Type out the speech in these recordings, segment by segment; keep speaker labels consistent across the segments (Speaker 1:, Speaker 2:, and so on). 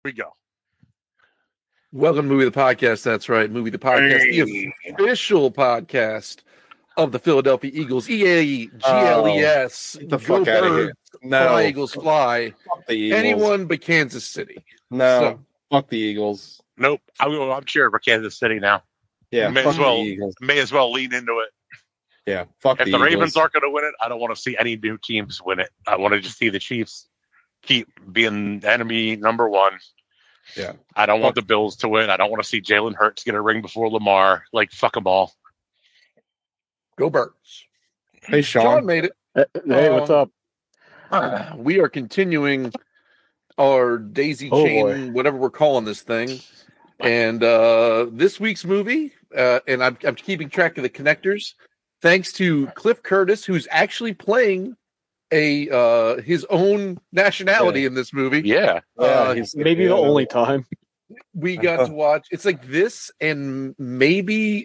Speaker 1: We go.
Speaker 2: Welcome to Movie the Podcast. That's right, Movie the Podcast, the official podcast of the Philadelphia Eagles. EAGLES.
Speaker 3: Get the
Speaker 2: Go
Speaker 3: fuck out of here.
Speaker 2: Birds.
Speaker 3: No.
Speaker 2: Fly Eagles fly.
Speaker 3: Fuck the Eagles.
Speaker 2: Anyone but Kansas City.
Speaker 3: No. Fuck the Eagles.
Speaker 1: Nope. I'm cheering for Kansas City now.
Speaker 3: Yeah.
Speaker 1: May
Speaker 3: fuck
Speaker 1: as well.
Speaker 3: the Eagles.
Speaker 1: May as well lean into it.
Speaker 3: Yeah. Fuck
Speaker 1: If
Speaker 3: the
Speaker 1: the
Speaker 3: Eagles.
Speaker 1: Ravens aren't going to win it, I don't want to see any new teams win it. I want to just see the Chiefs keep being enemy number one.
Speaker 3: Yeah.
Speaker 1: I don't want the Bills to win. I don't want to see Jalen Hurts get a ring before Lamar. Like, fuck them all.
Speaker 2: Go Birds.
Speaker 3: Hey,
Speaker 2: Sean made it.
Speaker 4: Hey, what's up?
Speaker 2: We are continuing our daisy chain, whatever we're calling this thing. And this week's movie, and I'm keeping track of the connectors, thanks to Cliff Curtis, who's actually playing his own nationality in this movie.
Speaker 1: Yeah.
Speaker 4: He's maybe the only time
Speaker 2: we got to watch. It's like this, and maybe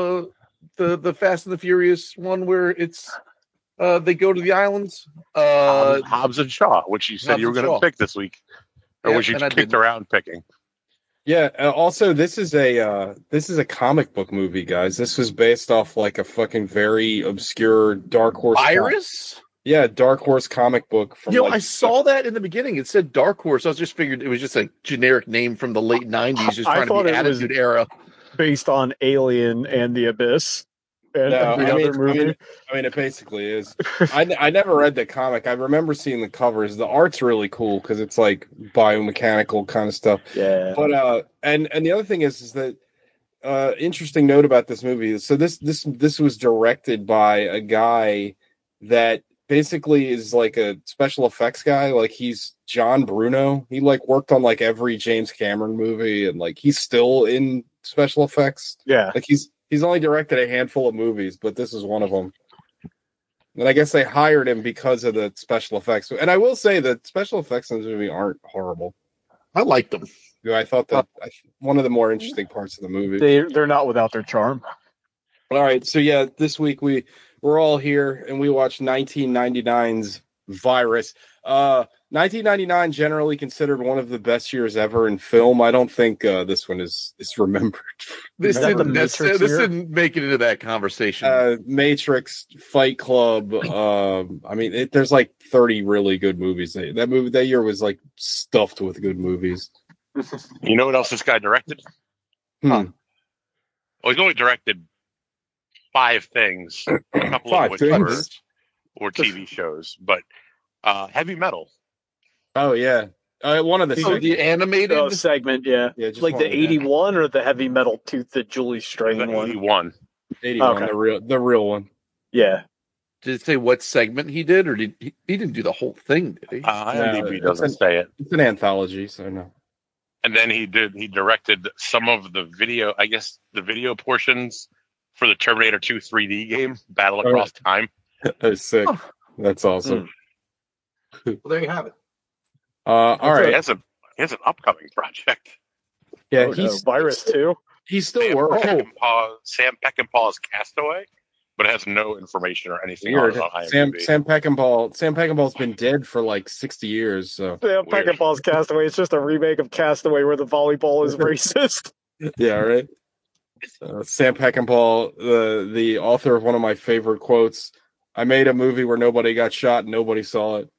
Speaker 2: the Fast and the Furious one where it's they go to the islands.
Speaker 1: Hobbs and Shaw, which you said
Speaker 2: Hobbs
Speaker 1: you were
Speaker 2: and
Speaker 1: going
Speaker 2: Shaw.
Speaker 1: to pick this week, or
Speaker 2: Yep,
Speaker 1: which you
Speaker 2: and I
Speaker 1: kicked
Speaker 2: didn't.
Speaker 1: around picking.
Speaker 3: Yeah. Also, this is a comic book movie, guys. This was based off like a fucking very obscure Dark Horse.
Speaker 2: Iris?
Speaker 3: Yeah, Dark Horse comic book. From
Speaker 2: I saw that in the beginning. It said Dark Horse. I was just figured it was just a generic name from the late 90s, just
Speaker 4: I
Speaker 2: trying to
Speaker 4: thought
Speaker 2: be
Speaker 4: it was-
Speaker 2: Attitude Era.
Speaker 4: based on Alien and The Abyss and every other movie.
Speaker 3: I mean, it basically is. I never read the comic. I remember seeing the covers. The art's really cool because it's like biomechanical kind of stuff.
Speaker 4: Yeah.
Speaker 3: But and the other thing is that interesting note about this movie. So this was directed by a guy that basically is like a special effects guy. Like he's John Bruno. He like worked on like every James Cameron movie, and like he's still in special effects.
Speaker 4: Yeah.
Speaker 3: Like he's only directed a handful of movies, but this is one of them. And I guess they hired him because of the special effects. And I will say that special effects in this movie aren't horrible.
Speaker 2: I liked them.
Speaker 3: I thought that one of the more interesting parts of the movie.
Speaker 4: They're not without their charm.
Speaker 3: All right, so yeah, this week we're all here and we watched 1999's Virus. 1999 generally considered one of the best years ever in film. I don't think this one is remembered.
Speaker 2: This
Speaker 4: Is that the
Speaker 2: didn't
Speaker 4: Matrix
Speaker 2: this
Speaker 4: year?
Speaker 2: didn't make it into that conversation.
Speaker 3: Matrix, Fight Club. I mean, there's like 30 really good movies. That year was like stuffed with good movies.
Speaker 1: You know what else this guy directed?
Speaker 3: Hmm.
Speaker 1: Well, he's only directed 5 things, a couple of
Speaker 3: 5
Speaker 1: which
Speaker 3: things.
Speaker 1: were TV shows, but Heavy Metal.
Speaker 3: Oh yeah, one of the.
Speaker 2: The animated
Speaker 4: segment, yeah.
Speaker 3: Yeah, just
Speaker 4: Like
Speaker 3: one
Speaker 4: the
Speaker 3: of them.
Speaker 4: 81 or the Heavy Metal Tooth, the Julie Strain
Speaker 1: The
Speaker 4: one.
Speaker 1: 81.
Speaker 3: 81,
Speaker 4: Okay.
Speaker 3: the real one.
Speaker 4: Yeah.
Speaker 2: Did it say what segment he did, or did he didn't do the whole thing, did he?
Speaker 1: IMDb
Speaker 3: No,
Speaker 1: doesn't say it.
Speaker 3: It's an anthology, so no.
Speaker 1: And then he directed some of the video, I guess the video portions for the Terminator 2 3D game, Battle Across Time.
Speaker 3: That's sick. That's awesome.
Speaker 2: Well, there you have it.
Speaker 3: All
Speaker 1: He
Speaker 3: right.
Speaker 1: has an upcoming project.
Speaker 3: Yeah,
Speaker 4: Oh, no, Virus too.
Speaker 3: he's still working.
Speaker 1: Sam Peckinpah's Castaway, but it has no information or anything
Speaker 3: Weird.
Speaker 1: on
Speaker 3: Sam
Speaker 1: IMDb.
Speaker 3: Sam Peckinpah's been dead for like 60 years. So
Speaker 4: Yeah,
Speaker 1: Weird.
Speaker 4: Peckinpah's Castaway. It's just a remake of Castaway where the volleyball is racist.
Speaker 3: yeah, right. Sam Peckinpah, the author of one of my favorite quotes. I made a movie where nobody got shot and nobody saw it.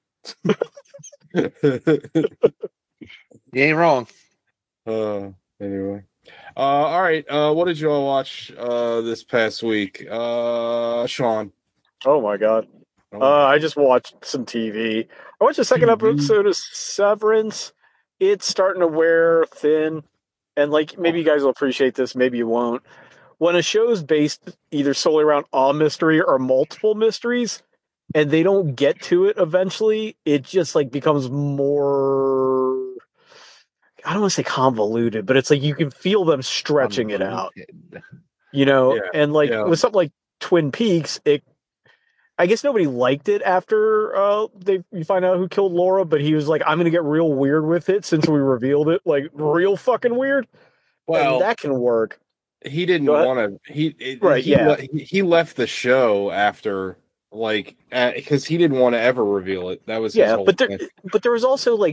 Speaker 2: You ain't wrong.
Speaker 3: Anyway. All right. What did you all watch this past week? Sean.
Speaker 4: Oh my god. I just watched some TV. I watched the second episode of Severance. It's starting to wear thin. And like maybe you guys will appreciate this, maybe you won't. When a show's based either solely around a mystery or multiple mysteries, and they don't get to it eventually, it just like becomes more, I don't want to say convoluted, but it's like you can feel them stretching it out.
Speaker 3: Yeah,
Speaker 4: And like
Speaker 3: yeah.
Speaker 4: with something like Twin Peaks, I guess nobody liked it after you find out who killed Laura, but he was like, I'm gonna get real weird with it since we revealed it, like real fucking weird.
Speaker 3: Well,
Speaker 4: And that can work.
Speaker 3: he didn't
Speaker 4: Go ahead.
Speaker 3: want to.
Speaker 4: Right, yeah.
Speaker 3: He left the show after, like, because he didn't want to ever reveal it. That was his whole
Speaker 4: but
Speaker 3: thing.
Speaker 4: there was also like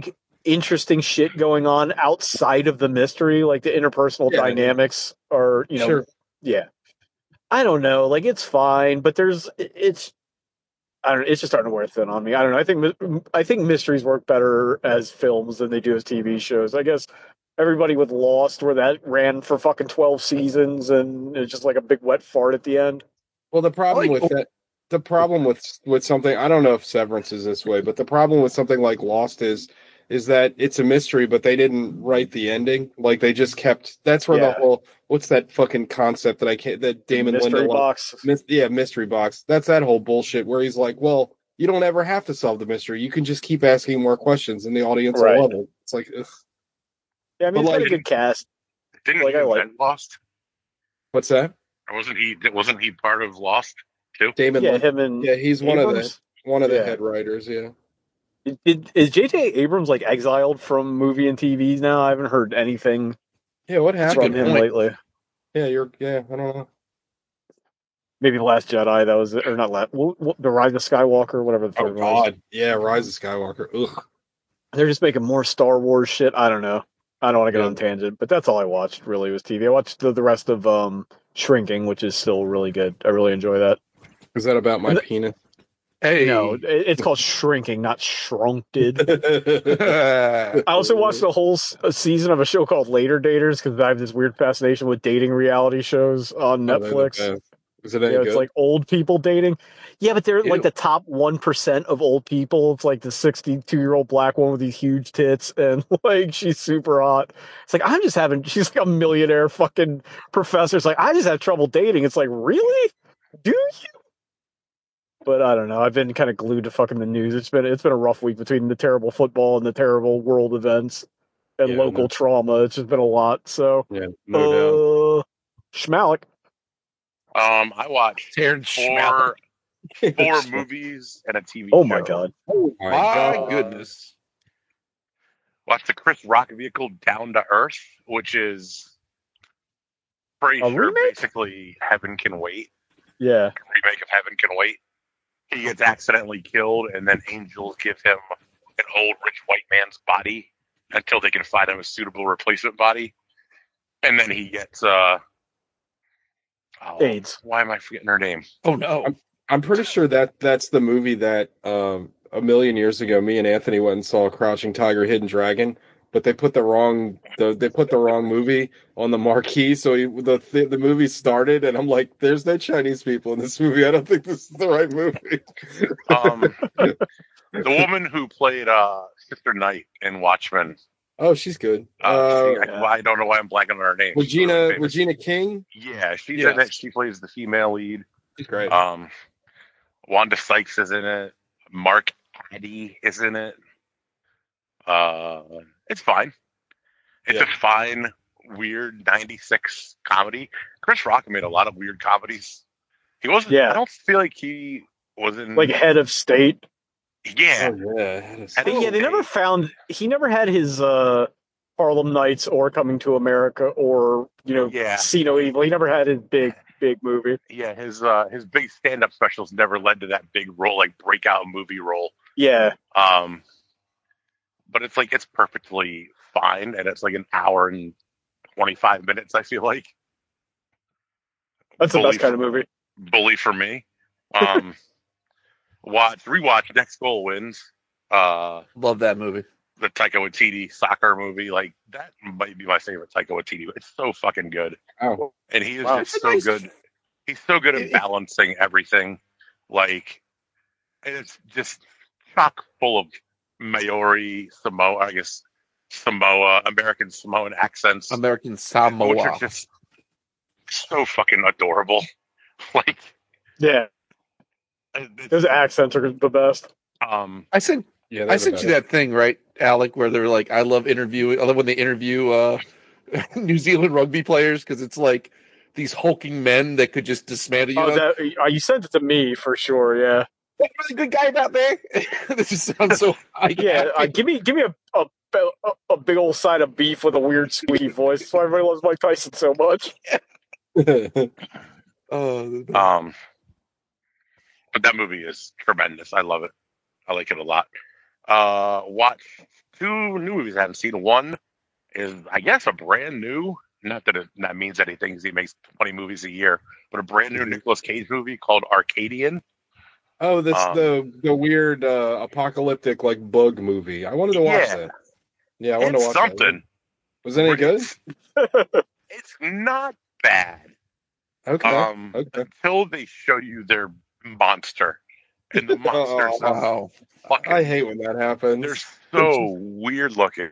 Speaker 4: interesting shit going on outside of the mystery, like the interpersonal dynamics are, yeah. I don't know, like it's fine, but it's just starting to wear thin on me. I don't know. I think mysteries work better as films than they do as TV shows. I guess everybody with Lost, where that ran for fucking 12 seasons, and it's just like a big wet fart at the end.
Speaker 3: Well, the problem with that, the problem with something, I don't know if Severance is this way, but the problem with something like Lost is that it's a mystery, but they didn't write the ending. Like they just kept. That's where the whole what's that fucking concept that Damon
Speaker 4: mystery
Speaker 3: Lindelof
Speaker 4: box.
Speaker 3: Mystery box. That's that whole bullshit where he's like, well, you don't ever have to solve the mystery. You can just keep asking more questions, and the audience will love it. It's like, ugh.
Speaker 4: Yeah, I mean, it's got a good cast.
Speaker 1: Didn't he invent Lost?
Speaker 3: What's that?
Speaker 1: Or wasn't he part of Lost too?
Speaker 3: Damon.
Speaker 4: Him and
Speaker 3: he's
Speaker 4: Abrams?
Speaker 3: one of the head writers. Yeah.
Speaker 4: Is J.J. Abrams like exiled from movie and TV now? I haven't heard anything.
Speaker 3: Yeah, what happened
Speaker 4: from him lately?
Speaker 3: Yeah, I don't know.
Speaker 4: Maybe The Last Jedi. That was it, or not? The Rise of Skywalker, whatever the third
Speaker 3: God,
Speaker 4: was.
Speaker 3: yeah, Rise of Skywalker. Ugh.
Speaker 4: They're just making more Star Wars shit. I don't know. I don't want to get on a tangent, but that's all I watched. Really, was TV. I watched the rest of Shrinking, which is still really good. I really enjoy that.
Speaker 3: Is that about my penis?
Speaker 2: Hey.
Speaker 4: No, it's called Shrinking, not Shrunked. I also watched the whole season of a show called Later Daters because I have this weird fascination with dating reality shows on Netflix.
Speaker 3: Is it any good?
Speaker 4: It's like old people dating. Yeah, but they're like the top 1% of old people. It's like the 62-year-old black woman with these huge tits, and like she's super hot. It's like she's like a millionaire fucking professor. It's like I just have trouble dating. It's like, really? Do you? But I don't know. I've been kind of glued to fucking the news. It's been a rough week between the terrible football and the terrible world events and local trauma. It's just been a lot. So
Speaker 3: no doubt.
Speaker 4: Schmalik.
Speaker 1: I watched four movies and a TV show.
Speaker 4: Oh my god!
Speaker 3: Oh
Speaker 2: my goodness!
Speaker 1: Watched the Chris Rock vehicle Down to Earth, which is pretty sure basically Heaven Can Wait.
Speaker 4: Yeah,
Speaker 1: remake of Heaven Can Wait. He gets accidentally killed, and then angels give him an old rich white man's body until they can find him a suitable replacement body, and then he gets
Speaker 4: AIDS.
Speaker 1: Why am I forgetting her name?
Speaker 2: Oh no!
Speaker 3: I'm pretty sure that's the movie that a million years ago me and Anthony went and saw Crouching Tiger, Hidden Dragon, but they put the wrong movie on the marquee, so the movie started, and I'm like, "There's no Chinese people in this movie. I don't think this is the right movie."
Speaker 1: The woman who played Sister Knight in Watchmen.
Speaker 3: Oh, she's good.
Speaker 1: I don't know why I'm blanking on her name.
Speaker 3: Regina King.
Speaker 1: Yeah, she's in it. She plays the female lead.
Speaker 3: She's great.
Speaker 1: Wanda Sykes is in it. Mark Addy is in it. It's fine. It's a fine, weird 96 comedy. Chris Rock made a lot of weird comedies. He wasn't. Yeah. I don't feel like he was in
Speaker 4: like Head of State.
Speaker 1: Yeah.
Speaker 3: Oh, yeah.
Speaker 4: They never found. He never had his Harlem Nights or Coming to America or See No Evil. He never had his big movie.
Speaker 1: Yeah, his big stand-up specials never led to that big role, like breakout movie role.
Speaker 4: Yeah.
Speaker 1: But it's like it's perfectly fine, and it's like an hour and 25 minutes. I feel like
Speaker 4: that's the best kind of movie.
Speaker 1: Bully for me. Rewatch Next Goal Wins.
Speaker 2: Love that movie.
Speaker 1: The Taika Waititi soccer movie, like that might be my favorite Taika Waititi. It's so fucking good.
Speaker 3: Oh,
Speaker 1: and he is just so good. He's so good at balancing everything. Like, and it's just chock full of Maori, Samoa, American Samoan accents.
Speaker 2: American Samoa.
Speaker 1: Which are just so fucking adorable. Like,
Speaker 4: yeah. Those accents are the best.
Speaker 2: I sent you that thing, right, Alec, where they're like, I love when they interview New Zealand rugby players, because it's like these hulking men that could just dismantle you.
Speaker 4: You sent it to me for sure, yeah.
Speaker 2: What really good guy out there? This just sounds so
Speaker 4: give me a big old side of beef with a weird squeaky voice. That's why everybody loves Mike Tyson so much.
Speaker 1: But that movie is tremendous. I love it. I like it a lot. Watch two new movies I haven't seen. One is, I guess, a brand new. Not that that means anything, because he makes 20 movies a year, but a brand new Nicolas Cage movie called Arcadian.
Speaker 3: Oh, this the weird apocalyptic like bug movie. I wanted to watch that. Yeah, I wanted to
Speaker 1: It's
Speaker 3: watch
Speaker 1: something.
Speaker 3: that. Was it any good?
Speaker 1: It's not bad.
Speaker 3: Okay.
Speaker 1: Until they show you their monster, and the monsters.
Speaker 2: Wow.
Speaker 3: I hate when that happens.
Speaker 1: They're so weird looking.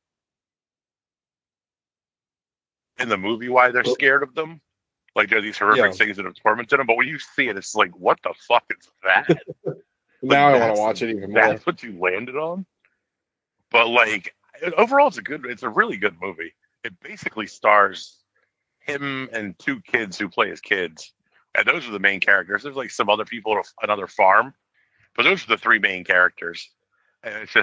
Speaker 1: In the movie, why they're scared of them? Like, there are these horrific things that have tormented them. But when you see it, it's like, what the fuck is that?
Speaker 3: Now I want to watch it even more.
Speaker 1: That's what you landed on. But like, overall, it's a really good movie. It basically stars him and two kids who play as kids, and those are the main characters. There's like some other people at another farm, but those are the three main characters. And it's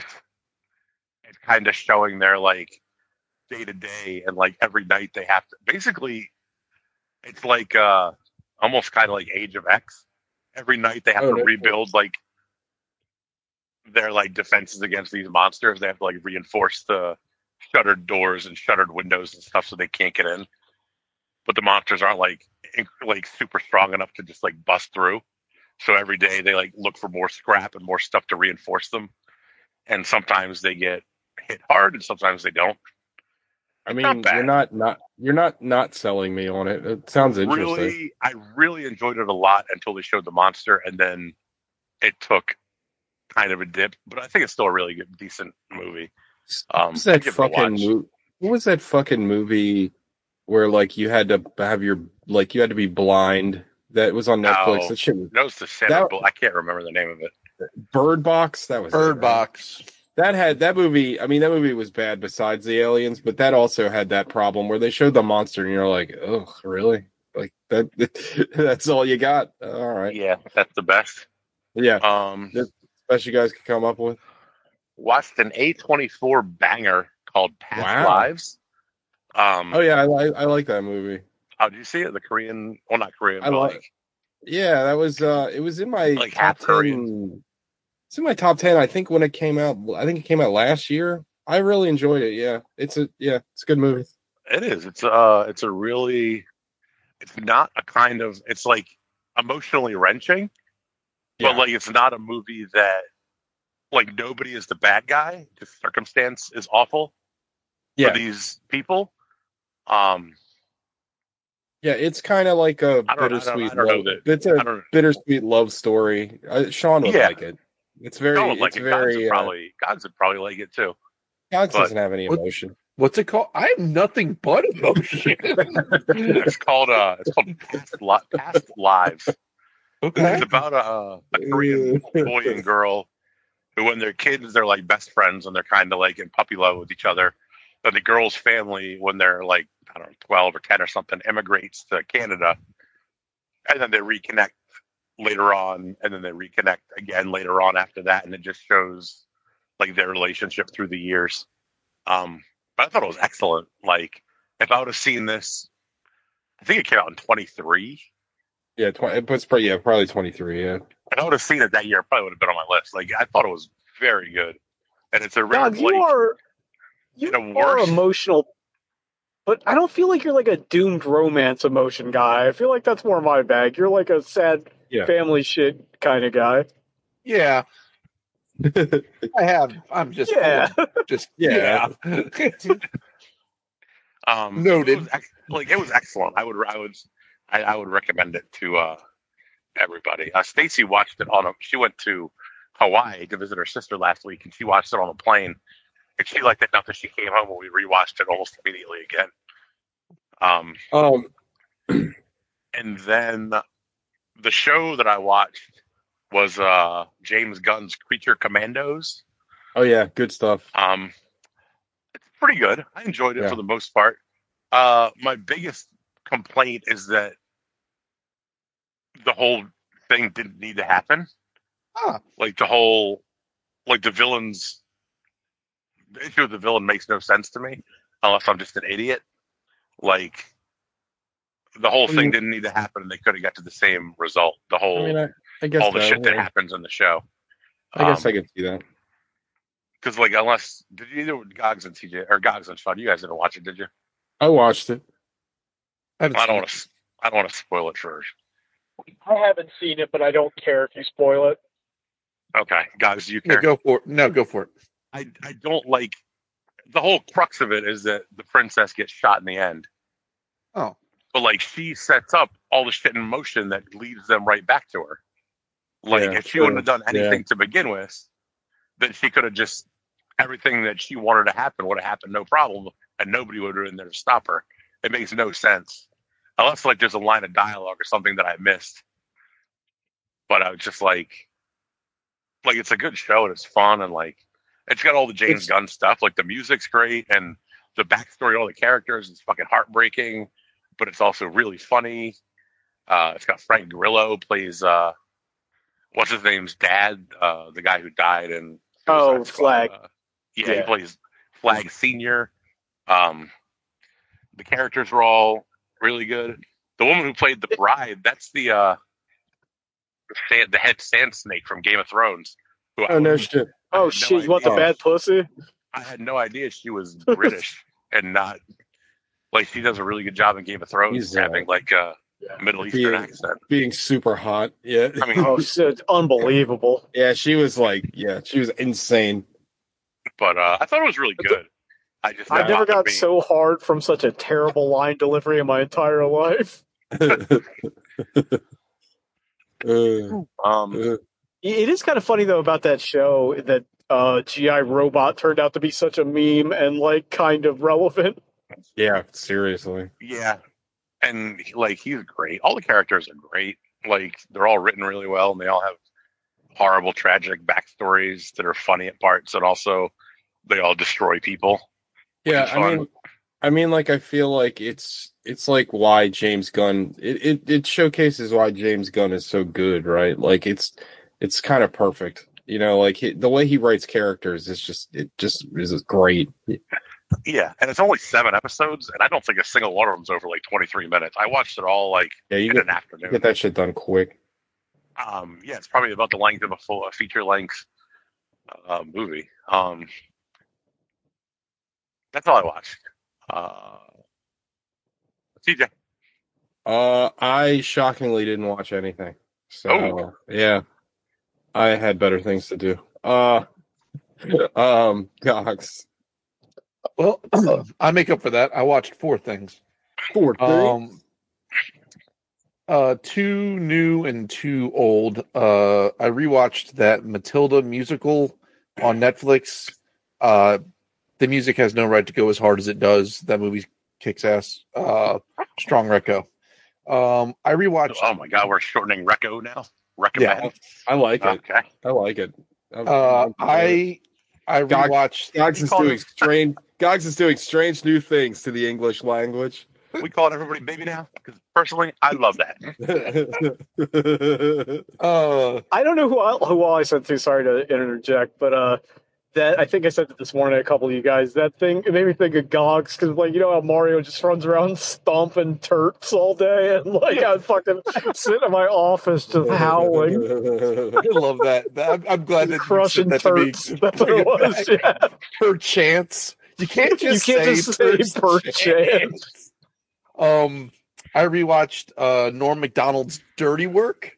Speaker 1: kind of showing their like day to day, and like every night they have to basically. It's like almost kind of like Age of X. Every night they have to rebuild like their like defenses against these monsters. They have to like reinforce the shuttered doors and shuttered windows and stuff so they can't get in. But the monsters aren't like super strong enough to just like bust through. So every day they like look for more scrap and more stuff to reinforce them. And sometimes they get hit hard and sometimes they don't.
Speaker 3: I mean, you're not selling me on it. It sounds interesting.
Speaker 1: I really enjoyed it a lot until they showed the monster, and then it took kind of a dip. But I think it's still a really good, decent movie.
Speaker 3: What was that fucking movie where like you had to have you had to be blind? That was on Netflix.
Speaker 1: That was the Sandra Bullock. I can't remember the name of it.
Speaker 3: Bird Box. That was
Speaker 2: Bird Box.
Speaker 3: That movie. I mean, that movie was bad besides the aliens, but that also had that problem where they showed the monster and you're like, oh, really? Like that? That's all you got? All right.
Speaker 1: Yeah, that's the best.
Speaker 3: Yeah. The best you guys could come up with.
Speaker 1: Watched an A24 banger called Past Lives.
Speaker 3: Oh yeah, I like that movie.
Speaker 1: Oh, did you see it? The Korean? Well, not Korean.
Speaker 3: Yeah, that was. It was in my
Speaker 1: like
Speaker 3: top 10.
Speaker 1: Korean.
Speaker 3: It's in my top 10. I think when it came out. I think it came out last year. I really enjoyed it. Yeah, it's a good movie.
Speaker 1: It is. It's a really. It's not a kind of. It's like emotionally wrenching, but like it's not a movie that like nobody is the bad guy. The circumstance is awful for these people.
Speaker 3: Yeah, it's kind of like a bittersweet. It's a bittersweet love story. Sean would like it. It's very.
Speaker 1: Sean would like
Speaker 3: it.
Speaker 1: Gods would probably like it too.
Speaker 3: Gods doesn't have any emotion.
Speaker 2: What's it called? I have nothing but emotion.
Speaker 1: It's called Past Lives.
Speaker 2: Okay.
Speaker 1: It's about a Korean boy and girl who, when they're kids, they're like best friends and they're kind of like in puppy love with each other. But the girl's family, when they're like, I don't know, 12 or 10 or something, immigrates to Canada. And then they reconnect later on. And then they reconnect again later on after that. And it just shows like their relationship through the years. But I thought it was excellent. Like, if I would have seen this, I think it came out in 23.
Speaker 3: Yeah, probably 23, yeah.
Speaker 1: If I would have seen it that year, it probably would have been on my list. Like, I thought it was very good. And it's a real,
Speaker 4: you are emotional, but I don't feel like you're like a doomed romance emotion guy. I feel like that's more my bag. You're like a sad family shit kind of guy.
Speaker 2: Yeah. I'm just noted.
Speaker 1: It was excellent. I would recommend it to everybody. Stacy watched it she went to Hawaii to visit her sister last week, and she watched it on a plane. And she liked it enough that she came home and we rewatched it almost immediately again. And then the show that I watched was James Gunn's Creature Commandos.
Speaker 3: Oh yeah, good stuff.
Speaker 1: It's pretty good. I enjoyed it for the most part. My biggest complaint is that the whole thing didn't need to happen. Like the villains. The issue with the villain makes no sense to me, unless I'm just an idiot. Like, the whole thing didn't need to happen, and they could have got to the same result. The whole,
Speaker 3: I guess
Speaker 1: all the shit that happens in the show.
Speaker 3: I guess I can see that.
Speaker 1: Because like, unless did you either Gogs and TJ or Gogs and Sean, you guys didn't watch it, did you?
Speaker 3: I watched it.
Speaker 2: I haven't
Speaker 1: I
Speaker 2: seen
Speaker 1: don't
Speaker 2: it.
Speaker 1: want to. I don't want to spoil it for.
Speaker 4: I haven't seen it, but I don't care if you spoil it.
Speaker 1: Okay, Gogs, do you
Speaker 2: Yeah,
Speaker 1: care?
Speaker 2: go for it. No, go for it.
Speaker 1: I don't like the whole crux of it is that the princess gets shot in the end.
Speaker 2: Oh,
Speaker 1: But like she sets up all the shit in motion that leads them right back to her. Like
Speaker 3: Yeah,
Speaker 1: if she wouldn't have done
Speaker 3: yeah.
Speaker 1: anything to begin with, then she could have just everything that she wanted to happen would have happened no problem, and nobody would have been there to stop her. It makes no sense unless like there's a line of dialogue or something that I missed. But I was just like it's a good show and it's fun and like it's got all the James Gunn stuff. Like the music's great and the backstory of all the characters is fucking heartbreaking, but it's also really funny. It's got Frank Grillo plays what's his name's dad, the guy who died in
Speaker 4: Oh,
Speaker 1: Suicide Squad.
Speaker 4: Flag.
Speaker 1: He
Speaker 4: Yeah.
Speaker 1: plays Flag Senior. The characters were all really good. The woman who played the bride, that's the head sand snake from Game of Thrones. Who
Speaker 3: Oh no shit.
Speaker 4: Oh shit! You want the bad pussy?
Speaker 1: I had no idea she was British and not like she does a really good job in Game of Thrones
Speaker 3: He's,
Speaker 1: having like a Middle Eastern accent.
Speaker 3: Being super hot. Yeah.
Speaker 1: I mean,
Speaker 4: Oh shit! Unbelievable.
Speaker 3: Yeah, she was insane.
Speaker 1: but I thought it was really good.
Speaker 4: I've never got so hard from such a terrible line delivery in my entire life. It is kind of funny though about that show that GI Robot turned out to be such a meme and like kind of relevant.
Speaker 3: Yeah, seriously.
Speaker 1: Yeah, and like he's great. All the characters are great. Like they're all written really well, and they all have horrible, tragic backstories that are funny at parts, and also they all destroy people.
Speaker 3: Yeah, I mean, like I feel like it's like why James Gunn it showcases why James Gunn is so good, right? Like it's kind of perfect, you know. Like the way he writes characters is just is great.
Speaker 1: Yeah, and it's only 7 episodes, and I don't think a single one of them's over like 23 minutes. I watched it all like in an afternoon.
Speaker 3: Get that shit done quick.
Speaker 1: Yeah, it's probably about the length of a feature length movie. That's all I watched. TJ.
Speaker 3: I shockingly didn't watch anything. So yeah, I had better things to do. Gox.
Speaker 2: Well, I make up for that. I watched 4 things.
Speaker 3: 4 things.
Speaker 2: 2 new and 2 old. I rewatched that Matilda musical on Netflix. The music has no right to go as hard as it does. That movie kicks ass. Strong Reco. I rewatched.
Speaker 1: Oh my god, we're shortening Reco now.
Speaker 3: Yeah, I like it.
Speaker 1: Okay,
Speaker 3: I like it.
Speaker 2: I rewatched.
Speaker 3: Gogs is doing strange new things to the English language.
Speaker 1: We call everybody baby now because personally, I love that.
Speaker 4: I don't know who all I said to. Sorry to interject, but that I think I said it this morning to a couple of you guys. That thing it made me think of Gogs because like you know how Mario just runs around stomping turps all day and like I fucking sit in my office just howling.
Speaker 2: I love that. I'm glad that
Speaker 4: crushing
Speaker 2: you said that
Speaker 4: turps.
Speaker 2: to me.
Speaker 4: That's what it was. Yeah.
Speaker 2: Per chance. You can't just
Speaker 4: say per chance.
Speaker 2: I rewatched Norm Macdonald's Dirty Work.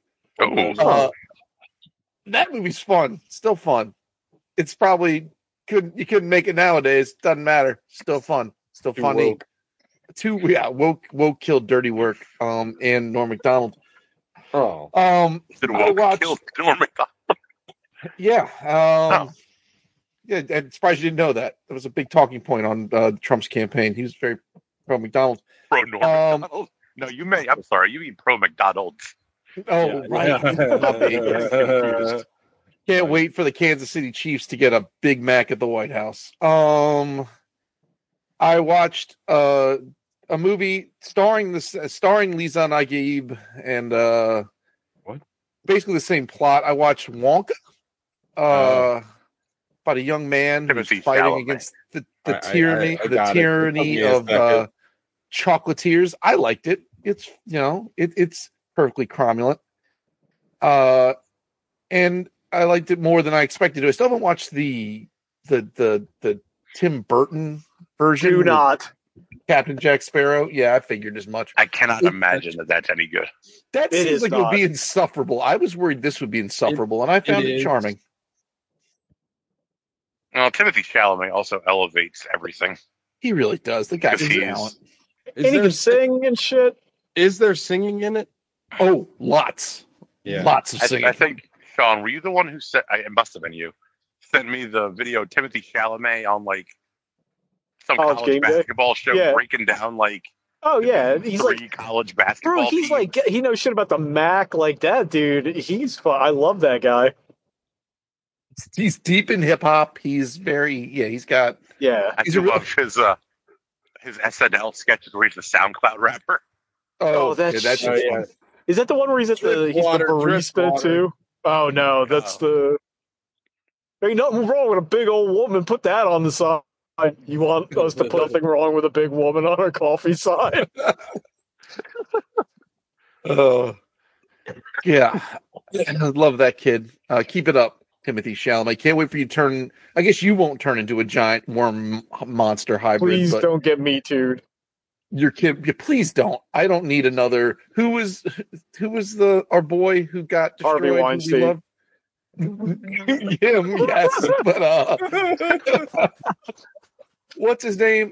Speaker 2: That movie's fun. Still fun. It's probably you couldn't make it nowadays. Doesn't matter. Still fun. Still funny. Woke killed Dirty Work. And Norm Macdonald.
Speaker 1: Did Woke kill Norm Macdonald?
Speaker 2: Yeah. Yeah. I'm surprised you didn't know that. That was a big talking point on Trump's campaign. He was very pro McDonald's.
Speaker 1: Pro Norm Macdonald. No, you may. I'm sorry. You mean pro McDonald's?
Speaker 2: Oh, right.
Speaker 3: Yeah.
Speaker 2: Can't wait for the Kansas City Chiefs to get a Big Mac at the White House. I watched a movie starring Liza Naguib and basically the same plot. I watched Wonka. About a young man who's fighting against the tyranny of chocolatiers. I liked it. It's it's perfectly cromulent. And I liked it more than I expected to. I still haven't watched the the Tim Burton version.
Speaker 4: Do
Speaker 2: with
Speaker 4: not.
Speaker 2: Captain Jack Sparrow. Yeah, I figured as much.
Speaker 1: I cannot imagine that that's any good.
Speaker 2: That
Speaker 4: It
Speaker 2: seems
Speaker 4: is
Speaker 2: like it would
Speaker 4: not.
Speaker 2: be insufferable. I was worried this would be insufferable, and I found it
Speaker 3: is.
Speaker 2: charming.
Speaker 1: Well, Timothy Chalamet also elevates everything.
Speaker 2: He really does. The guy's
Speaker 1: Because
Speaker 2: a
Speaker 1: he
Speaker 2: talent.
Speaker 3: Is
Speaker 4: And he
Speaker 3: there,
Speaker 4: can sing and shit.
Speaker 3: is there singing in it?
Speaker 2: Oh, lots.
Speaker 3: Yeah.
Speaker 2: Lots of singing.
Speaker 1: I think, Sean, were you the one who said, it must have been you, sent me the video of Timothy Chalamet on like some
Speaker 4: College
Speaker 1: college
Speaker 4: Game Day?
Speaker 1: basketball show
Speaker 4: Yeah.
Speaker 1: breaking down like
Speaker 4: Oh yeah, he's
Speaker 1: three
Speaker 4: like,
Speaker 1: college
Speaker 4: bro,
Speaker 1: basketball
Speaker 4: he's
Speaker 1: teams.
Speaker 4: like, he knows shit about the Mac like that, dude. He's fun. I love that guy.
Speaker 2: He's deep in hip hop. He's he's got.
Speaker 4: Yeah.
Speaker 1: I
Speaker 2: he's
Speaker 1: do
Speaker 2: a real-
Speaker 1: love his SNL sketches where he's the SoundCloud rapper.
Speaker 2: Oh,
Speaker 4: that's
Speaker 2: that's
Speaker 3: shit.
Speaker 2: fun.
Speaker 4: Is that the one where he's
Speaker 3: Drip
Speaker 4: the
Speaker 3: water,
Speaker 4: barista too? Oh no, that's the. Ain't nothing wrong with a big old woman. Put that on the side. You want us to put nothing wrong with a big woman on our coffee sign?
Speaker 2: Yeah, I love that kid. Keep it up, Timothy Chalamet. Can't wait for you to turn. I guess you won't turn into a giant worm monster hybrid.
Speaker 4: Please
Speaker 2: but
Speaker 4: don't get me too.
Speaker 2: your kid. Yeah, please don't. I don't need another. Who was our boy who got destroyed?
Speaker 4: Harvey
Speaker 2: who we
Speaker 4: Weinstein.
Speaker 2: loved? Him, yes, but what's his name?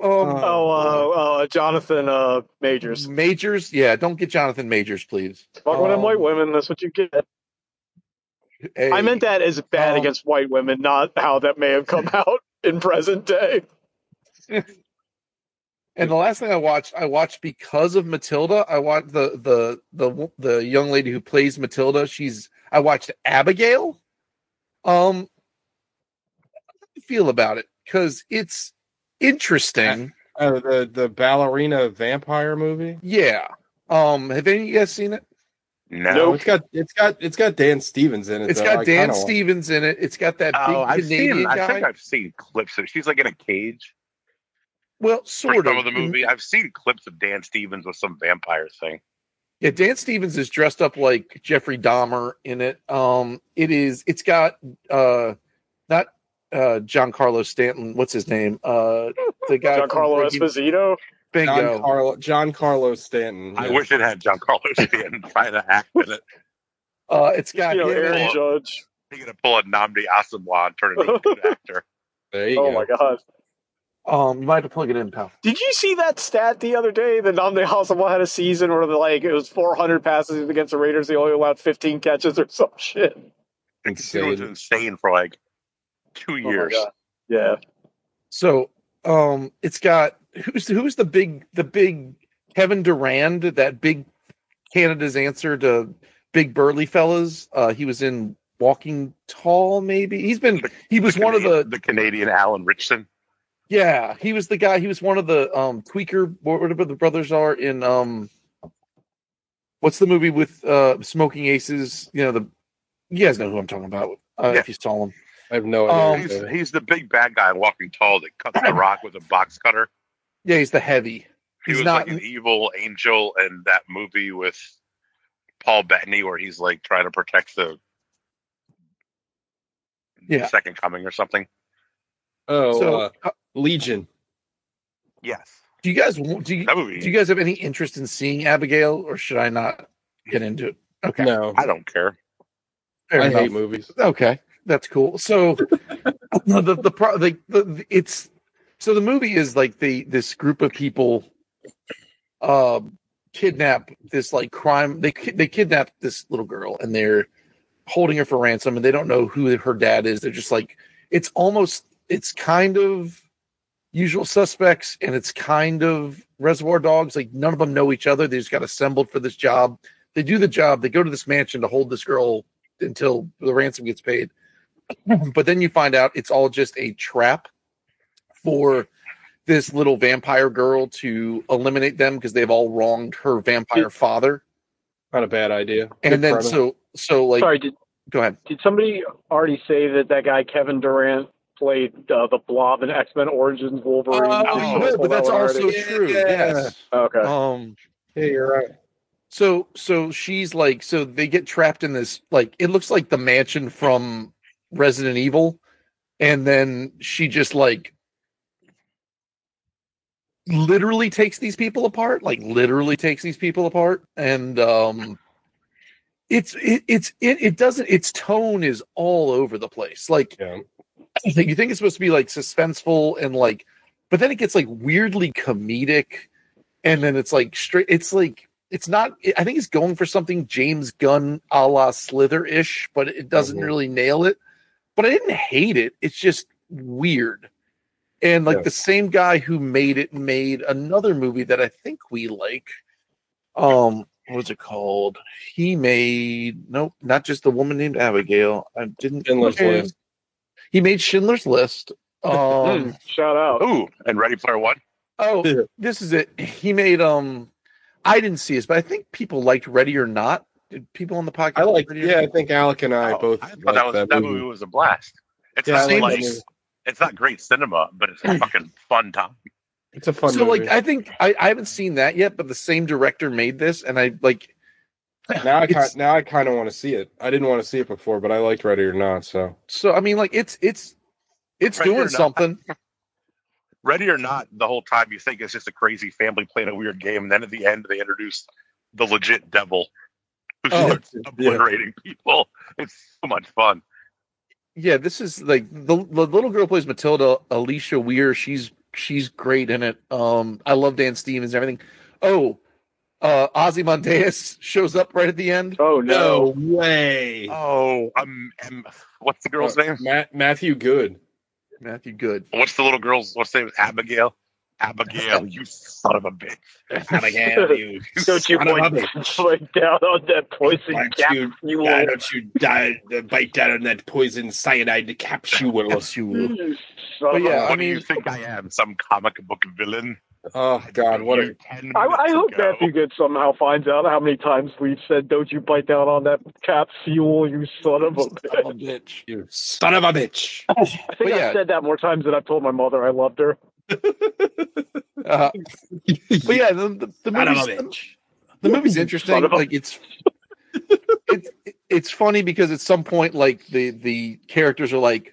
Speaker 4: Jonathan Majors.
Speaker 2: Majors. Yeah, don't get Jonathan Majors, please.
Speaker 4: Fuck with them white women. That's what you get.
Speaker 2: Hey,
Speaker 4: I meant that as bad against white women, not how that may have come out in present day.
Speaker 2: And the last thing I watched because of Matilda. I watched the young lady who plays Matilda. I watched Abigail. How do you feel about it? Because it's interesting.
Speaker 3: The ballerina vampire movie.
Speaker 2: Yeah. Have any of you guys seen it?
Speaker 1: No.
Speaker 3: It's got Dan Stevens in it.
Speaker 2: It's got Dan Stevens in it. It's got that big Canadian guy.
Speaker 1: I think I've seen clips of it. She's like in a cage.
Speaker 2: Well, sort
Speaker 1: For
Speaker 2: of.
Speaker 1: some of the movie. I've seen clips of Dan Stevens with some vampire thing.
Speaker 2: Yeah, Dan Stevens is dressed up like Jeffrey Dahmer in it. It's got not Giancarlo Stanton. What's his name? The guy
Speaker 4: Giancarlo Esposito.
Speaker 2: Bingo.
Speaker 3: Giancarlo Stanton.
Speaker 1: I wish it had Giancarlo Stanton trying to act in it.
Speaker 2: It's got
Speaker 4: Aaron Judge.
Speaker 1: He's gonna pull a Nnamdi Asomugha and turn into a good actor.
Speaker 3: There you go.
Speaker 4: Oh my god.
Speaker 2: You might have to plug it in, pal.
Speaker 4: Did you see that stat the other day that Nnamdi Asomugha had a season where it was 400 passes against the Raiders, they only allowed 15 catches or some shit?
Speaker 1: It was insane for like 2 years.
Speaker 4: Oh yeah.
Speaker 2: So it's got who's the big Kevin Durand, that big Canada's answer to big burly fellas. He was in Walking Tall, maybe. He was one of
Speaker 1: the Canadian Alan Richson.
Speaker 2: Yeah, he was the guy. He was one of the tweaker, whatever the brothers are in. What's the movie with Smoking Aces? You guys know who I'm talking about. If you saw him,
Speaker 3: I have no idea.
Speaker 1: He's the big bad guy in Walking Tall that cuts the rock with a box cutter.
Speaker 2: Yeah, he's the heavy.
Speaker 1: He was like an evil angel in that movie with Paul Bettany, where he's like trying to protect the Second Coming or something.
Speaker 3: Legion.
Speaker 1: Yes.
Speaker 2: Do you guys have any interest in seeing Abigail, or should I not get into it? Okay.
Speaker 3: No,
Speaker 1: I don't care.
Speaker 3: I hate movies.
Speaker 2: Okay, that's cool. So the movie is like this group of people kidnap this like crime. They kidnap this little girl and they're holding her for ransom, and they don't know who her dad is. They're just like it's kind of Usual Suspects, and it's kind of Reservoir Dogs. Like none of them know each other. They just got assembled for this job. They do the job. They go to this mansion to hold this girl until the ransom gets paid. But then you find out it's all just a trap for this little vampire girl to eliminate them because they've all wronged her vampire father.
Speaker 3: Not a bad idea.
Speaker 2: And then so like,
Speaker 4: sorry,
Speaker 2: go ahead.
Speaker 4: Did somebody already say that guy Kevin Durant played the Blob in X-Men Origins Wolverine?
Speaker 2: No, but that's also true. Yes.
Speaker 4: Okay.
Speaker 3: Yeah, you're right.
Speaker 2: So she's like, they get trapped in this, like, it looks like the mansion from Resident Evil, and then she just like literally takes these people apart, and it doesn't, its tone is all over the place. Like,
Speaker 3: Yeah.
Speaker 2: you think it's supposed to be like suspenseful and like, but then it gets like weirdly comedic, and then it's like straight. It's like it's not. I think it's going for something James Gunn a la Slither-ish, but it doesn't really nail it. But I didn't hate it. It's just weird. And like the same guy who made it made another movie that I think we like. What's it called? He made not just The Woman Named Abigail. I didn't.
Speaker 3: Schindler's List.
Speaker 2: He made Schindler's List.
Speaker 4: Shout out.
Speaker 1: Ooh, and Ready Player One.
Speaker 2: Oh, this is it. He made I didn't see this, but I think people liked Ready or Not. Did people on the podcast?
Speaker 3: I like. Yeah, I think Alec and I both.
Speaker 1: I thought that movie was a blast. It's it's not great cinema, but it's a fucking fun time.
Speaker 3: It's a fun.
Speaker 2: So
Speaker 3: movie.
Speaker 2: like, I think I haven't seen that yet, but the same director made this, and I like.
Speaker 3: Now I kind of want to see it. I didn't want to see it before, but I liked Ready or Not. So
Speaker 2: I mean, like it's doing something.
Speaker 1: Ready or Not, the whole time you think it's just a crazy family playing a weird game, and then at the end they introduce the legit devil who starts obliterating people. It's so much fun.
Speaker 2: Yeah, this is like the little girl plays Matilda, Alicia Weir. She's great in it. I love Dan Stevens and everything. Oh, Ozymandias shows up right at the end.
Speaker 4: Oh no
Speaker 3: way!
Speaker 1: Oh, what's the girl's name?
Speaker 3: Matthew Good.
Speaker 2: Matthew Good.
Speaker 1: What's the little girl's? What's her name? Abigail. Abigail, you son of a bitch.
Speaker 3: Abigail, you
Speaker 4: don't you bite down on that poison capsule.
Speaker 3: Don't you bite down on that poison cyanide capsule.
Speaker 2: But yeah,
Speaker 1: what do you think I am? Some comic book villain?
Speaker 3: Oh God! What
Speaker 4: I hope Matthew Good somehow finds out how many times we've said, "Don't you bite down on that capsule, you son of a bitch!
Speaker 3: You son of a bitch!"
Speaker 4: I think I've said that more times than I've told my mother I loved her.
Speaker 2: But yeah, the movie's interesting. Like it's funny because at some point, like the characters are like,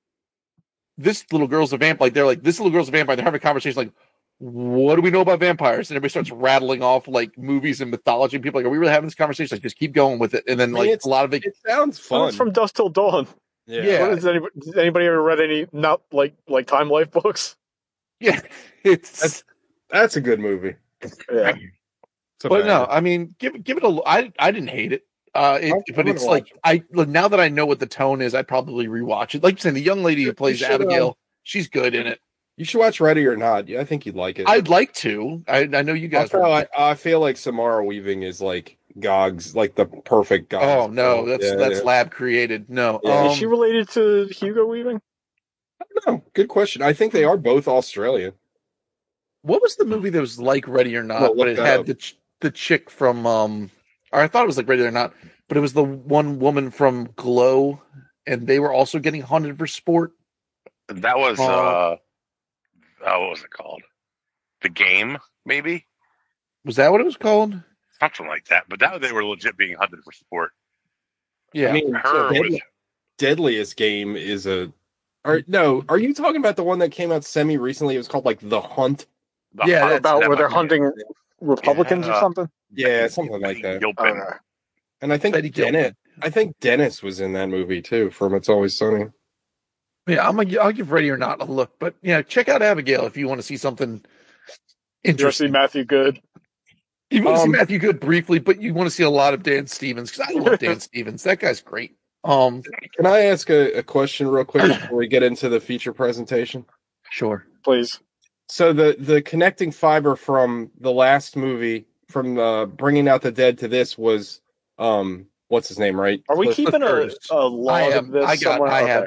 Speaker 2: "This little girl's a vampire." Like they're like, "This little girl's a vampire." They're having a conversation like, "What do we know about vampires?" And everybody starts rattling off like movies and mythology. And people are like, "Are we really having this conversation?" Like, just keep going with it. And then like a lot of it
Speaker 3: sounds fun.
Speaker 4: It's from Dusk Till Dawn.
Speaker 2: Yeah.
Speaker 4: Has anybody ever read any not like Time Life books?
Speaker 2: Yeah,
Speaker 3: that's a good movie.
Speaker 4: Yeah,
Speaker 2: but no, I mean, give it a. I didn't hate it. But it's like now that I know what the tone is, I'd probably rewatch it. Like you're saying, the young lady who plays Abigail, she's good in it.
Speaker 3: You should watch Ready or Not. I think you'd like it.
Speaker 2: I'd like to. I know you guys.
Speaker 3: I feel like Samara Weaving is like Gog's, like the perfect Gog.
Speaker 2: Oh no, that's lab created. No,
Speaker 4: is she related to Hugo Weaving?
Speaker 3: I don't know. Good question. I think they are both Australian.
Speaker 2: What was the movie that was like Ready or Not, but it had the chick from or I thought it was like Ready or Not, but it was the one woman from Glow, and they were also getting hunted for sport.
Speaker 1: That was what was it called? The Game, maybe?
Speaker 2: Was that what it was called?
Speaker 1: Something like that. But they were legit being hunted for sport.
Speaker 2: Yeah,
Speaker 3: I mean, Deadliest Game is a. Are you talking about the one that came out semi recently? It was called like The Hunt.
Speaker 4: About where they're hunting Republicans or something.
Speaker 3: Yeah, something like that. And I think Dennis was in that movie too. From It's Always Sunny.
Speaker 2: Yeah, I'll give Ready or Not a look, but yeah, check out Abigail if you want to see something interesting.
Speaker 4: You want to see Matthew Good?
Speaker 2: You want to see Matthew Good briefly, but you want to see a lot of Dan Stevens because I love Dan Stevens. That guy's great.
Speaker 3: Can I ask a question real quick before we get into the feature presentation?
Speaker 2: Sure,
Speaker 4: please.
Speaker 3: So the connecting fiber from the last movie, from Bringing Out the Dead to this was what's his name, right?
Speaker 4: Are we keeping a log of this somewhere?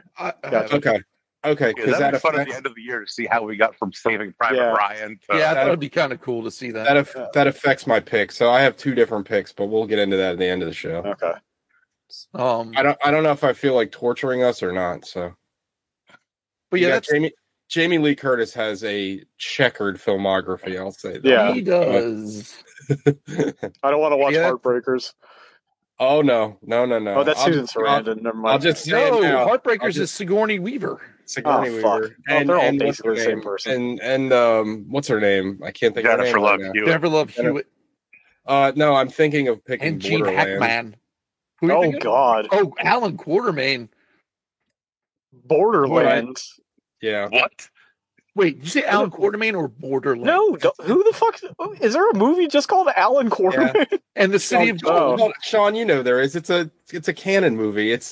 Speaker 3: Okay.
Speaker 1: Because that'd be fun at the end of the year to see how we got from Saving Private Ryan to...
Speaker 2: Yeah, that would be kind of cool to see that.
Speaker 3: That affects my pick. So I have two different picks, but we'll get into that at the end of the show.
Speaker 4: Okay.
Speaker 3: I don't know if I feel like torturing us or not. So,
Speaker 2: but yeah,
Speaker 3: Jamie Lee Curtis has a checkered filmography. I'll say that.
Speaker 4: Yeah,
Speaker 2: he does.
Speaker 4: I don't want to watch Heartbreakers.
Speaker 3: Oh no!
Speaker 4: Oh, that's Susan Sarandon. Never mind.
Speaker 3: I'll just say
Speaker 2: Heartbreakers is Sigourney Weaver.
Speaker 3: Sigourney
Speaker 4: Oh, fuck.
Speaker 3: Weaver.
Speaker 4: Oh, they're all
Speaker 3: what's
Speaker 4: basically
Speaker 3: her
Speaker 4: the same
Speaker 3: name?
Speaker 4: person.
Speaker 3: And what's her name? I can't think of her
Speaker 1: Jennifer
Speaker 3: name
Speaker 1: Love
Speaker 3: right
Speaker 1: Hewitt.
Speaker 2: Jennifer Love
Speaker 3: Jennifer-
Speaker 2: Hewitt
Speaker 3: No, I'm thinking of picking
Speaker 2: and Gene
Speaker 3: Borderlands.
Speaker 2: Hackman. Who are you
Speaker 4: Oh,
Speaker 2: thinking?
Speaker 4: God.
Speaker 2: Oh, Alan Quartermain.
Speaker 4: Borderlands.
Speaker 3: Yeah.
Speaker 1: What?
Speaker 2: Wait, did you say Alan Quartermain or Borderlands?
Speaker 4: No, who the fuck? Is there a movie just called Alan Quarterman?
Speaker 2: And the City of Gold.
Speaker 3: Sean, you know there is. It's a canon movie. It's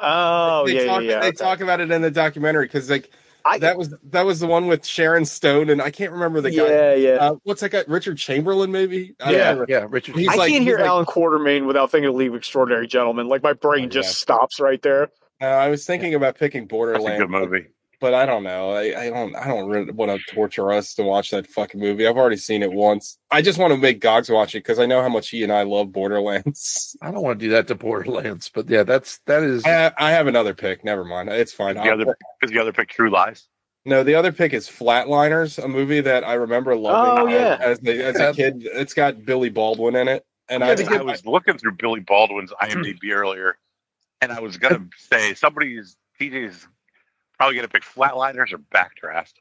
Speaker 4: Oh,
Speaker 3: They talk about it in the documentary because that was the one with Sharon Stone and I can't remember the guy.
Speaker 4: Yeah.
Speaker 3: What's that guy? Richard Chamberlain, maybe?
Speaker 2: Richard.
Speaker 3: He's
Speaker 4: I
Speaker 3: like-
Speaker 4: can't
Speaker 3: he's
Speaker 4: hear
Speaker 3: like-
Speaker 4: Alan Quartermain without thinking of League of Extraordinary Gentlemen. Like my brain just stops right there.
Speaker 3: I was thinking about picking
Speaker 1: That's
Speaker 3: Borderlands.
Speaker 1: a good movie.
Speaker 3: But I don't know. I don't really want to torture us to watch that fucking movie. I've already seen it once. I just want to make Gogs watch it because I know how much he and I love Borderlands.
Speaker 2: I don't want to do that to Borderlands, but yeah, that is.
Speaker 3: I have another pick. Never mind. It's fine.
Speaker 1: Is the other pick True Lies?
Speaker 3: No, the other pick is Flatliners, a movie that I remember loving
Speaker 4: Oh, yeah.
Speaker 3: as a kid. It's got Billy Baldwin in it. And
Speaker 1: I was looking through Billy Baldwin's IMDb earlier, and I was going to say TJ's probably going to pick Flatliners or Backdraft.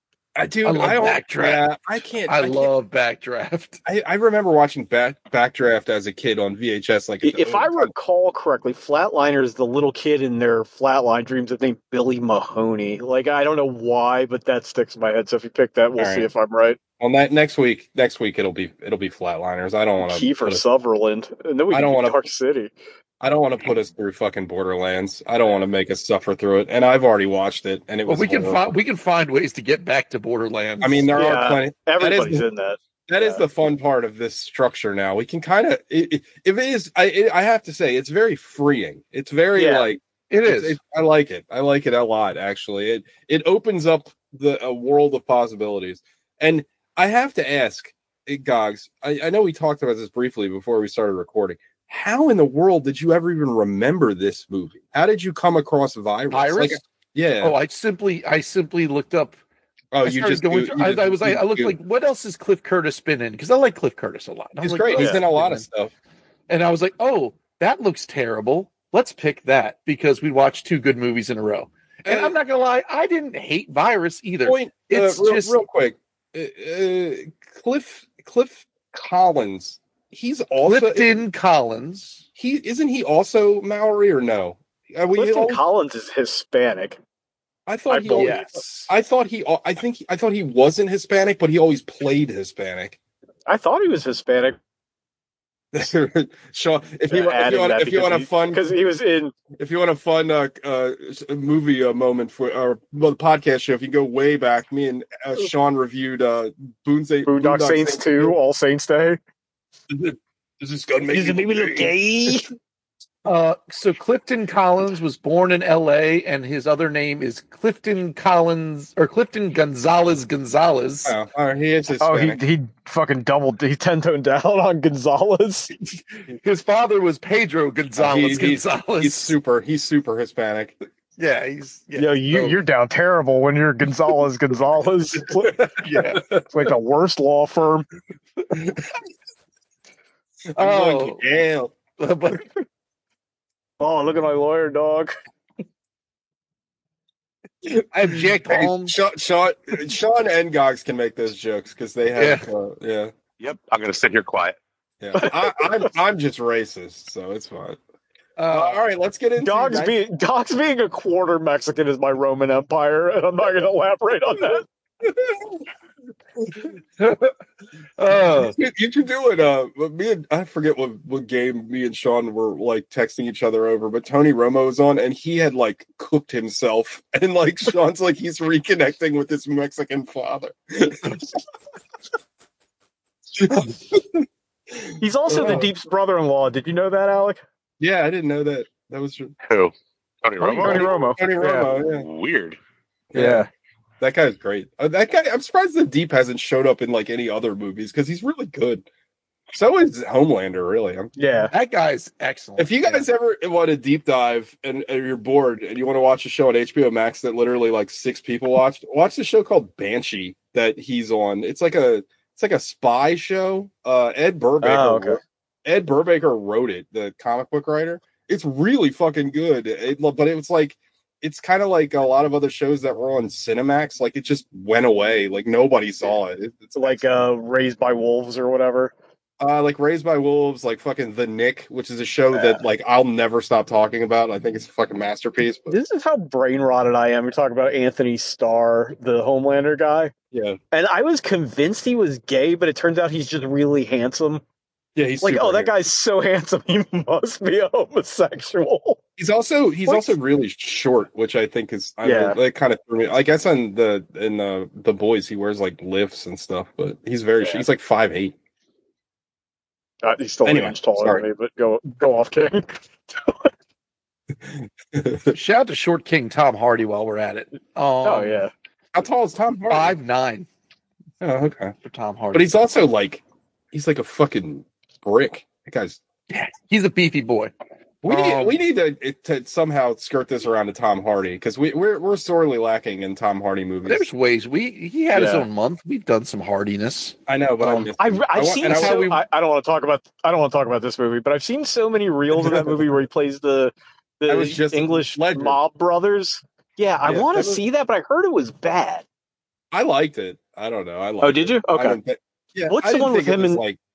Speaker 3: I love Backdraft. Yeah, I can't.
Speaker 2: I love Backdraft.
Speaker 3: I remember watching Backdraft as a kid on VHS. Like,
Speaker 4: if I recall correctly, Flatliners, the little kid in their Flatline dreams of named Billy Mahoney. Like, I don't know why, but that sticks in my head. So if you pick that, we'll see if I'm right.
Speaker 3: On that next week it'll be Flatliners. I don't want to.
Speaker 4: Kiefer Sutherland, and then we can do Dark City.
Speaker 3: I don't want to put us through fucking Borderlands. I don't want to make us suffer through it. And I've already watched it, and it was.
Speaker 2: We can find ways to get back to Borderlands.
Speaker 3: I mean, there are plenty.
Speaker 4: Everybody's in that.
Speaker 3: That is the fun part of this structure. Now we can kind of. If it is, I have to say, it's very freeing. It's very like
Speaker 2: it is.
Speaker 3: I like it. I like it a lot. Actually, it opens up a world of possibilities. And I have to ask, Gogs. I know we talked about this briefly before we started recording. How in the world did you ever even remember this movie? How did you come across Virus?
Speaker 2: Like,
Speaker 3: yeah.
Speaker 2: Oh, I simply looked up.
Speaker 3: Oh, you just going.
Speaker 2: I looked like, what else has Cliff Curtis been in? Because I like Cliff Curtis a lot.
Speaker 3: He's great. He's in a lot of stuff.
Speaker 2: And I was like, oh, that looks terrible. Let's pick that because we watched two good movies in a row. And I'm not gonna lie, I didn't hate Virus either. It's just
Speaker 3: real quick. Cliff Collins. He's also
Speaker 2: Clifton Collins.
Speaker 3: Isn't he also Maori or no?
Speaker 4: Clifton Collins is Hispanic.
Speaker 3: I thought he wasn't Hispanic, but he always played Hispanic.
Speaker 4: I thought he was Hispanic.
Speaker 3: Sean, if you want a fun,
Speaker 4: because he was in.
Speaker 3: If you want a fun movie moment for the podcast show, if you go way back, me and Sean reviewed
Speaker 4: Boondock Saints 2, All Saints Day.
Speaker 3: Is this gonna make me
Speaker 4: look gay?
Speaker 2: So Clifton Collins was born in L.A. and his other name is Clifton Collins or Clifton Gonzalez.
Speaker 3: Oh, he is Hispanic.
Speaker 4: He fucking doubled. He 10-toned down on Gonzalez.
Speaker 2: His father was Pedro Gonzalez.
Speaker 3: He's super Hispanic.
Speaker 2: Yeah,
Speaker 4: you're down terrible when you're Gonzalez.
Speaker 2: Yeah,
Speaker 4: it's like the worst law firm.
Speaker 3: Oh, yeah.
Speaker 4: Oh, look at my lawyer, dog.
Speaker 2: I'm Jack Holmes.
Speaker 3: Sean and Gogs can make those jokes because they have. Yeah.
Speaker 1: Yep. I'm gonna sit here quiet.
Speaker 3: Yeah. I'm just racist, so it's fine. All right, let's get into
Speaker 4: Dogs being a quarter Mexican is my Roman Empire, and I'm not going to elaborate on that.
Speaker 3: You should do it. I forget what game me and Sean were like texting each other over, but Tony Romo was on, and he had like cooked himself, and like Sean's like he's reconnecting with his Mexican father.
Speaker 4: He's also the Deep's brother-in-law. Did you know that, Alec?
Speaker 3: Yeah, I didn't know that. That was
Speaker 1: who? Tony Romo.
Speaker 3: Tony Romo. Yeah.
Speaker 1: Weird.
Speaker 3: Yeah. That guy's great. That guy, I'm surprised the Deep hasn't showed up in like any other movies because he's really good. So is Homelander, really.
Speaker 2: That guy's excellent.
Speaker 3: If you guys ever want to deep dive and you're bored and you want to watch a show on HBO Max that literally like 6 people watch the show called Banshee that he's on. It's like a spy show. Ed Brubaker.
Speaker 4: Oh, okay.
Speaker 3: Ed Brubaker wrote it, the comic book writer. It's really fucking good. But it was like it's kind of like a lot of other shows that were on Cinemax. Like it just went away. Like nobody saw it. It's
Speaker 4: like Raised by Wolves or whatever.
Speaker 3: Like Raised by Wolves, like fucking The Nick, which is a show that like I'll never stop talking about. I think it's a fucking masterpiece. But
Speaker 4: This is how brain rotted I am. You're talking about Anthony Starr, the Homelander guy.
Speaker 3: yeah,
Speaker 4: And I was convinced he was gay, but it turns out he's just really handsome.
Speaker 3: yeah, he's
Speaker 4: Like,
Speaker 3: super
Speaker 4: oh, that
Speaker 3: handsome.
Speaker 4: guy's so handsome, he must be a homosexual.
Speaker 3: He's also really short, which I think is that kind of threw me. I guess in the Boys he wears like lifts and stuff, but he's he's like 5'8".
Speaker 4: He's still
Speaker 3: Anyway,
Speaker 4: an inch taller
Speaker 3: sorry.
Speaker 4: than me, but go off, King.
Speaker 2: Shout out to Short King Tom Hardy while we're at it.
Speaker 4: Oh yeah,
Speaker 3: How tall is Tom Hardy?
Speaker 2: 5'9"
Speaker 3: Oh, okay.
Speaker 2: for Tom Hardy.
Speaker 3: But he's also like a fucking brick. That guy's.
Speaker 2: He's a beefy boy.
Speaker 3: We need to somehow skirt this around to Tom Hardy because we're sorely lacking in Tom Hardy movies.
Speaker 2: There's ways he had his own month. We've done some hardiness.
Speaker 3: I know, but
Speaker 4: I've seen. I don't want to talk about this movie, but I've seen so many reels of that movie where he plays the English mob brothers. Yeah, I want to see that, but I heard it was bad.
Speaker 3: I liked it. I don't know. I liked
Speaker 4: Oh, did you? Okay.
Speaker 3: What's
Speaker 4: the one with him and
Speaker 3: like?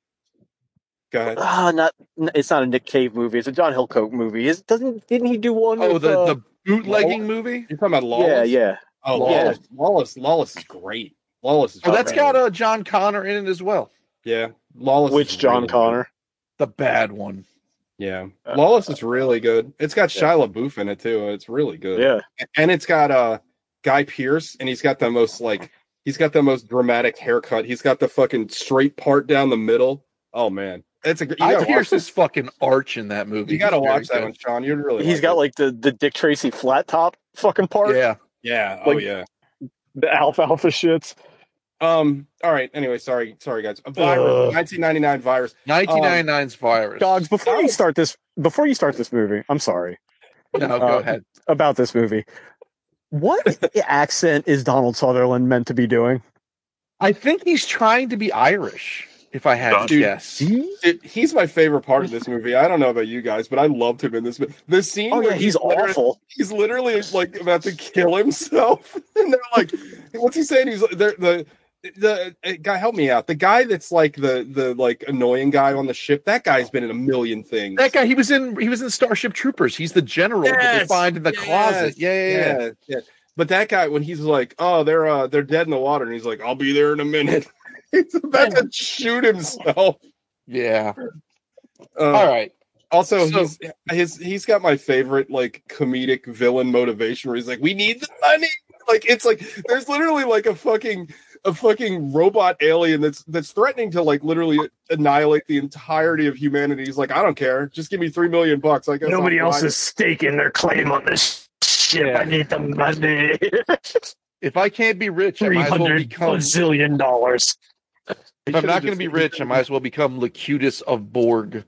Speaker 3: Go ahead.
Speaker 4: It's not a Nick Cave movie. It's a John Hillcoat movie. Didn't he do one?
Speaker 2: Oh,
Speaker 4: with,
Speaker 2: the bootlegging movie.
Speaker 3: You're talking about Lawless?
Speaker 4: Yeah.
Speaker 3: Oh, Lawless. Yeah. Lawless is great. Lawless is.
Speaker 2: Oh, that's got John Connor in it as well.
Speaker 3: Yeah, Lawless.
Speaker 4: Which John
Speaker 3: really
Speaker 4: Connor?
Speaker 3: Good.
Speaker 2: The bad one.
Speaker 3: Yeah, Lawless is really good. It's got Shia LaBeouf in it too. It's really good.
Speaker 4: Yeah,
Speaker 3: and it's got Guy Pearce, and he's got the most dramatic haircut. He's got the fucking straight part down the middle. Oh man.
Speaker 2: Guy Pearce is fucking arch in that movie.
Speaker 3: You got to watch that one, Sean. You'd really.
Speaker 4: He's got like the Dick Tracy flat top fucking part.
Speaker 3: Yeah.
Speaker 4: Like,
Speaker 3: oh yeah.
Speaker 4: The alfalfa shits.
Speaker 3: All right. Anyway, sorry, guys. A virus. 1999 virus.
Speaker 2: 1999's virus.
Speaker 4: Dogs. Before you start this movie, I'm sorry.
Speaker 2: No, go ahead.
Speaker 4: About this movie, what accent is Donald Sutherland meant to be doing?
Speaker 2: I think he's trying to be Irish. If I had to guess,
Speaker 3: he's my favorite part of this movie. I don't know about you guys, but I loved him in this. The scene where
Speaker 4: he's awful.
Speaker 3: He's literally like about to kill himself, and they're like, "What's he saying?" He's the guy. Help me out. The guy that's like the like annoying guy on the ship. That guy's been in a million things.
Speaker 2: That guy. He was in Starship Troopers. He's the general that they find in the closet. Yeah.
Speaker 3: But that guy, when he's like, "Oh, they're dead in the water," and he's like, "I'll be there in a minute." He's about to shoot himself.
Speaker 2: Yeah. All right.
Speaker 3: Also, he's got my favorite like comedic villain motivation where he's like, "We need the money." Like it's like there's literally like a fucking robot alien that's threatening to like literally annihilate the entirety of humanity. He's like, "I don't care. Just give me $3 million. I guess
Speaker 4: nobody else is staking their claim on this ship. Yeah. I need the money.
Speaker 2: If I can't be rich, I might as well become
Speaker 4: $1 zillion.
Speaker 2: If I'm not going to be rich, I might as well become Locutus of Borg.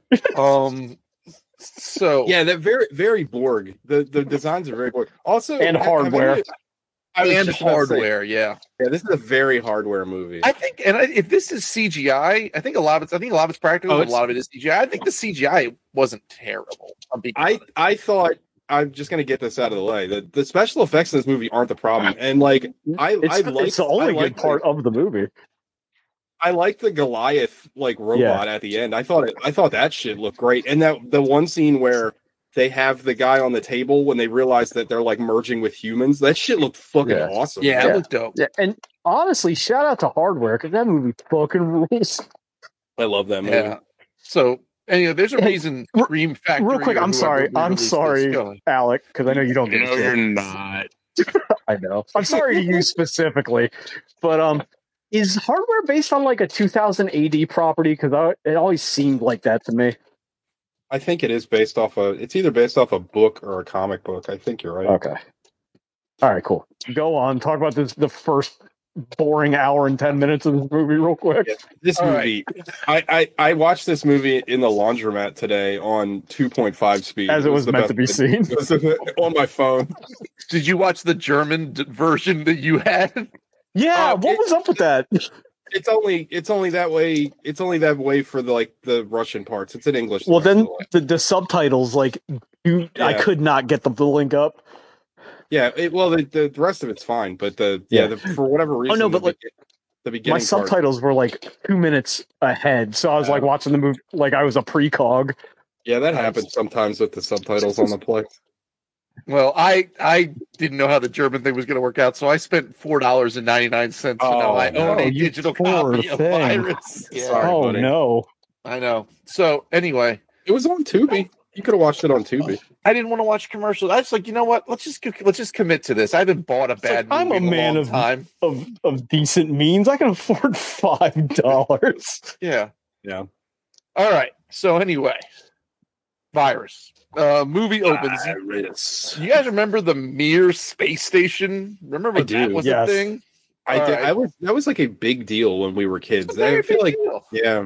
Speaker 2: So
Speaker 3: yeah, that very very Borg. The designs are very Borg. Also,
Speaker 4: and hardware.
Speaker 2: Hardware. Yeah,
Speaker 3: this is a very hardware movie.
Speaker 2: I think, and if this is CGI, I think a lot of it's practical. A lot of it is CGI. I think the CGI wasn't terrible.
Speaker 3: I thought. I'm just gonna get this out of the way. The special effects in this movie aren't the problem, and like
Speaker 4: it's the only good part of the movie.
Speaker 3: I like the Goliath like robot at the end. I thought that shit looked great. And that the one scene where they have the guy on the table when they realize that they're like merging with humans, that shit looked fucking awesome.
Speaker 2: Yeah, it looked dope.
Speaker 4: Yeah, and honestly, shout out to Hardware because that movie fucking rules.
Speaker 3: I love that movie.
Speaker 2: Yeah. So anyway, there's a reason Scream Factory.
Speaker 4: Real quick, I'm sorry, Alec, because I know you don't get
Speaker 1: No, you're not.
Speaker 4: I know. I'm sorry to you specifically, but is Hardware based on like a 2000 AD property? Because it always seemed like that to me.
Speaker 3: I think it is based off it's either based off a book or a comic book. I think you're right.
Speaker 4: Okay. All right, cool. Go on. Talk about the first boring hour and 10 minutes of this movie real quick.
Speaker 3: Yeah, this movie, I watched this movie in the laundromat today on 2.5 speed.
Speaker 4: As it was meant to be seen.
Speaker 3: On my phone.
Speaker 2: Did you watch the German version that you had?
Speaker 4: Yeah, what was up with that?
Speaker 3: It's only that way. It's only that way for the Russian parts. It's in English.
Speaker 4: Well, then the subtitles, I could not get the link up.
Speaker 3: Yeah, the rest of it's fine, but for whatever reason,
Speaker 4: no, but
Speaker 3: the beginning
Speaker 4: my
Speaker 3: part,
Speaker 4: subtitles were like 2 minutes ahead, so I was like watching the movie like I was a precog.
Speaker 3: Yeah, that happens sometimes with the subtitles on the play.
Speaker 2: Well, I didn't know how the German thing was going to work out, so I spent $4.99. So now I own a digital copy of Virus.
Speaker 3: Yeah. Sorry, buddy.
Speaker 4: No.
Speaker 2: I know. So anyway,
Speaker 3: it was on Tubi. You could have watched it on Tubi.
Speaker 2: I didn't want to watch commercials. I was like, you know what? Let's just commit to this. I haven't bought a bad movie
Speaker 4: I'm a man
Speaker 2: in a long time.
Speaker 4: of decent means. I can afford $5.
Speaker 3: Yeah.
Speaker 2: All right. So anyway, Virus. Movie opens.
Speaker 3: Virus.
Speaker 2: You guys remember the Mir space station? Remember that was a thing?
Speaker 3: I did. Right. That was like a big deal when we were kids. I feel like deal. Yeah.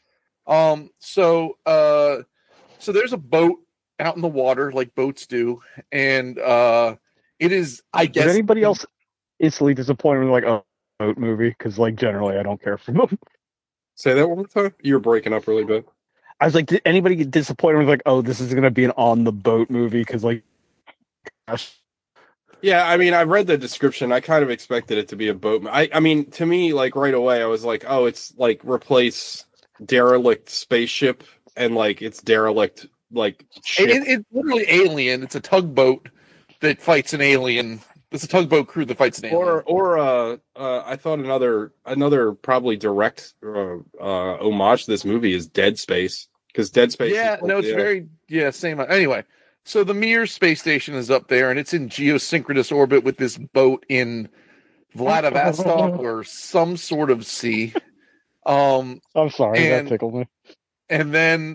Speaker 2: So there's a boat out in the water like boats do, and it is, I guess.
Speaker 4: Is anybody else instantly disappointed with like a boat movie? Because like generally I don't care for them.
Speaker 3: Say that one more time. You were breaking up really bad.
Speaker 4: I was like, did anybody get disappointed with like, oh, this is going to be an on the boat movie? Because like, gosh.
Speaker 3: Yeah, I mean, I read the description. I kind of expected it to be a boat. I mean, to me, like right away, I was like, oh, it's like replace derelict spaceship and like it's derelict like ship.
Speaker 2: It's literally Alien. It's a tugboat that fights an alien. It's a tugboat crew that fights an alien.
Speaker 3: Or I thought another probably direct homage to this movie is Dead Space. Because Dead Space.
Speaker 2: Yeah, no, it's very same. Anyway, so the Mir space station is up there, and it's in geosynchronous orbit with this boat in Vladivostok or some sort of sea.
Speaker 4: I'm sorry, that tickled me.
Speaker 2: And then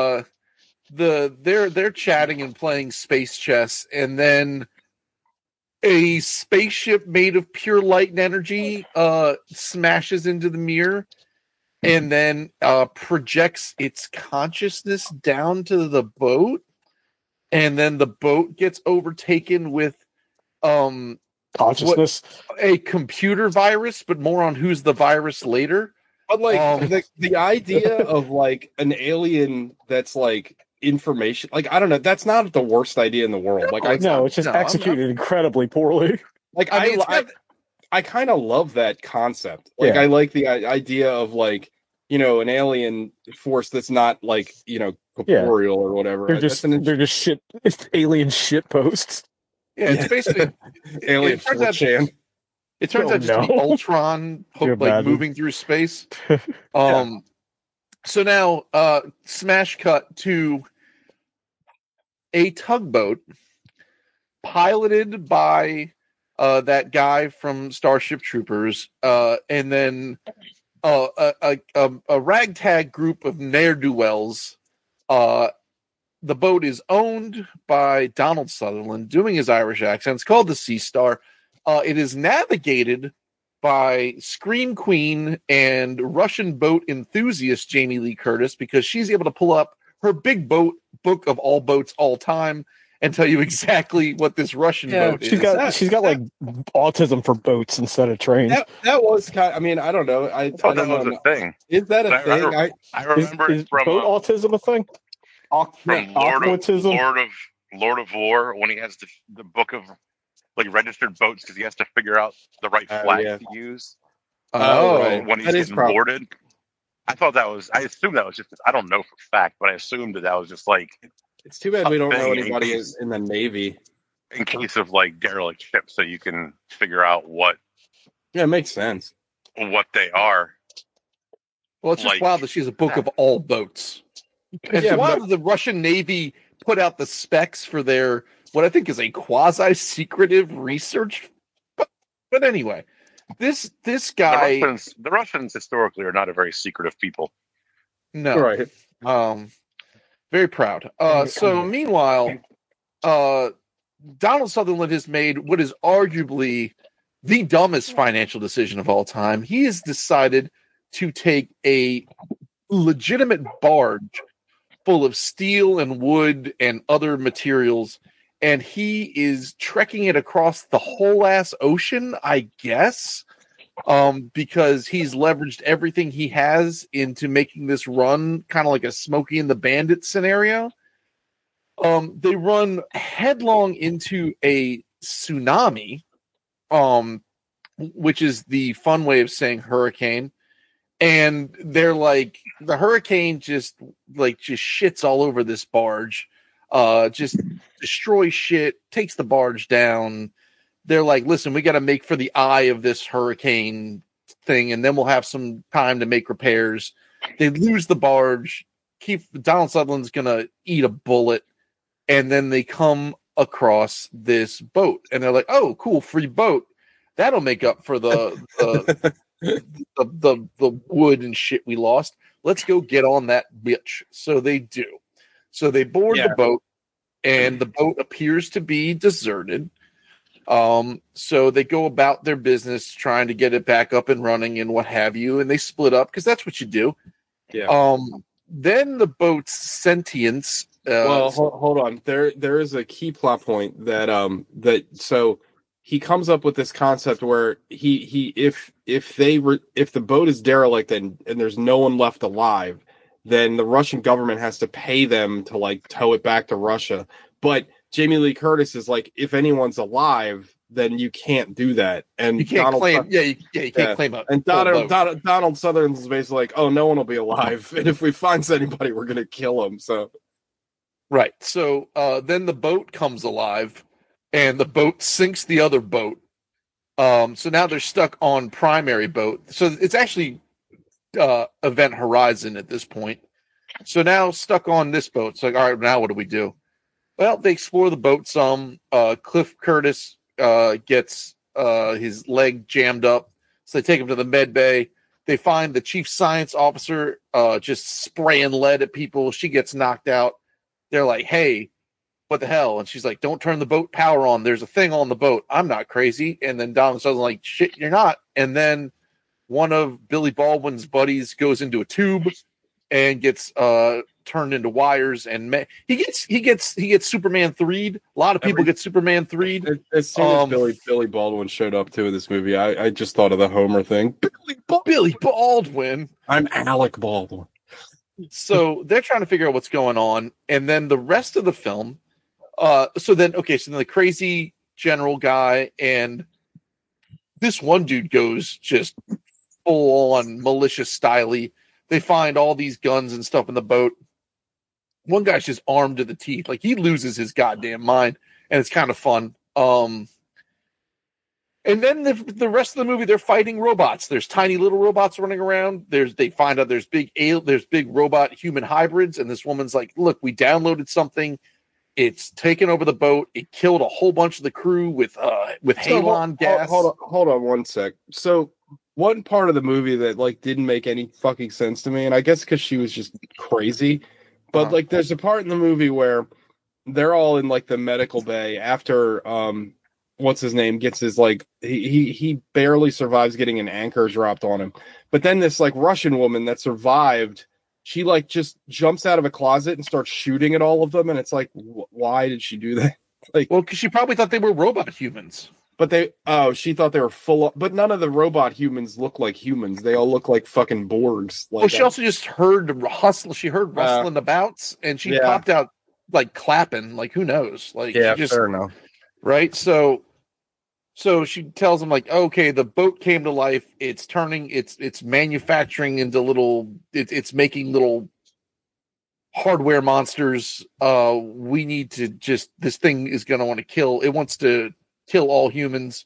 Speaker 2: they're chatting and playing space chess, and then a spaceship made of pure light and energy smashes into the Mir. And then projects its consciousness down to the boat, and then the boat gets overtaken with
Speaker 4: consciousness,
Speaker 2: a computer virus, but more on who's the virus later.
Speaker 3: But like the idea of like an alien that's like information, like I don't know, that's not the worst idea in the world.
Speaker 4: It's just executed incredibly poorly.
Speaker 3: Like I kind of love that concept. Like, I like the idea of like, you know, an alien force that's not like, you know, corporeal or whatever.
Speaker 4: They're just shit. It's alien shit posts.
Speaker 2: Yeah, it's basically
Speaker 3: alien.
Speaker 2: It turns out just to be Ultron, moving through space. So now, smash cut to a tugboat piloted by that guy from Starship Troopers, and then a ragtag group of ne'er-do-wells. The boat is owned by Donald Sutherland, doing his Irish accent. It's called the Sea Star. It is navigated by Scream Queen and Russian boat enthusiast Jamie Lee Curtis, because she's able to pull up her big boat book of all boats all time and tell you exactly what this Russian boat is.
Speaker 4: She's got like autism for boats instead of trains.
Speaker 3: That was kind of, I mean, I don't know. I thought that was a thing. Is that a thing?
Speaker 1: I remember
Speaker 4: is from boat autism a thing?
Speaker 1: From Lord of War, when he has the book of like registered boats because he has to figure out the right flag to use. When he's getting boarded. I assumed that was just, I don't know for a fact, but I assumed that was just like.
Speaker 3: It's too bad we don't know anybody in the Navy.
Speaker 1: In case of like derelict ships, so you can figure out what.
Speaker 3: Yeah, it makes sense.
Speaker 1: What they are.
Speaker 2: Well, it's just wild that she's a book of all boats. It's wild that the Russian Navy put out the specs for their, what I think is a quasi-secretive research. But anyway, this guy...
Speaker 1: The Russians historically are not a very secretive people.
Speaker 2: No.
Speaker 3: Right.
Speaker 2: Very proud. So meanwhile, Donald Sutherland has made what is arguably the dumbest financial decision of all time. He has decided to take a legitimate barge full of steel and wood and other materials, and he is trekking it across the whole ass ocean, I guess, because he's leveraged everything he has into making this run kind of like a Smokey and the Bandit scenario. They run headlong into a tsunami, which is the fun way of saying hurricane. And they're like, the hurricane just shits all over this barge, just destroys shit, takes the barge down. They're like, listen, we got to make for the eye of this hurricane thing, and then we'll have some time to make repairs. They lose the barge. Donald Sutherland's gonna eat a bullet, and then they come across this boat, and they're like, "Oh, cool, free boat. That'll make up for the wood and shit we lost. Let's go get on that bitch." So they do. So they board the boat, and the boat appears to be deserted. So they go about their business trying to get it back up and running and what have you, and they split up because that's what you do.
Speaker 3: Yeah.
Speaker 2: Then the boat's sentience.
Speaker 3: Hold on. There is a key plot point that so he comes up with this concept where if the boat is derelict and there's no one left alive, then the Russian government has to pay them to like tow it back to Russia. But Jamie Lee Curtis is like, if anyone's alive, then you can't do that, and
Speaker 2: you can't claim. You can't claim it.
Speaker 3: And Donald Sutherland's basically like, oh, no one will be alive, and if we find anybody, we're gonna kill him. So,
Speaker 2: right. So then the boat comes alive, and the boat sinks the other boat. So now they're stuck on primary boat. So it's actually Event Horizon at this point. So now stuck on this boat. It's like, all right, now what do we do? Well, they explore the boat some. Cliff Curtis gets his leg jammed up, so they take him to the med bay. They find the chief science officer just spraying lead at people. She gets knocked out. They're like, "Hey, what the hell?" And she's like, "Don't turn the boat power on. There's a thing on the boat. I'm not crazy." And then Donald Sutherland's like, "Shit, you're not." And then one of Billy Baldwin's buddies goes into a tube and gets turned into wires, and he gets Superman 3'd. A lot of people get Superman 3'd.
Speaker 3: As soon as Billy Baldwin showed up too in this movie, I just thought of the Homer thing.
Speaker 2: Billy Baldwin.
Speaker 3: I'm Alec Baldwin.
Speaker 2: So they're trying to figure out what's going on, and then the rest of the film. So then the crazy general guy and this one dude goes just full on malicious styley. They find all these guns and stuff in the boat. One guy's just armed to the teeth. Like, he loses his goddamn mind, and it's kind of fun. And then the rest of the movie, they're fighting robots. There's tiny little robots running around. They find out there's big robot human hybrids, and this woman's like, "Look, we downloaded something. It's taken over the boat. It killed a whole bunch of the crew with halon gas."
Speaker 3: Hold on one sec. So one part of the movie that like didn't make any fucking sense to me, and I guess because she was just crazy, but like there's a part in the movie where they're all in like the medical bay after what's his name gets his like he barely survives getting an anchor dropped on him, but then this like Russian woman that survived, she like just jumps out of a closet and starts shooting at all of them, and it's like, why did she do that? Like,
Speaker 2: well, because she probably thought they were robot humans.
Speaker 3: But she thought they were but none of the robot humans look like humans. They all look like fucking Borgs. Like,
Speaker 2: well, she also just heard hustle. She heard rustling about, and she popped out like clapping. Like, who knows? Like,
Speaker 3: fair enough.
Speaker 2: Right. So she tells him like, okay, the boat came to life. It's turning. It's manufacturing into little. It's making little hardware monsters. We need to this thing is going to want to kill. It wants to kill all humans.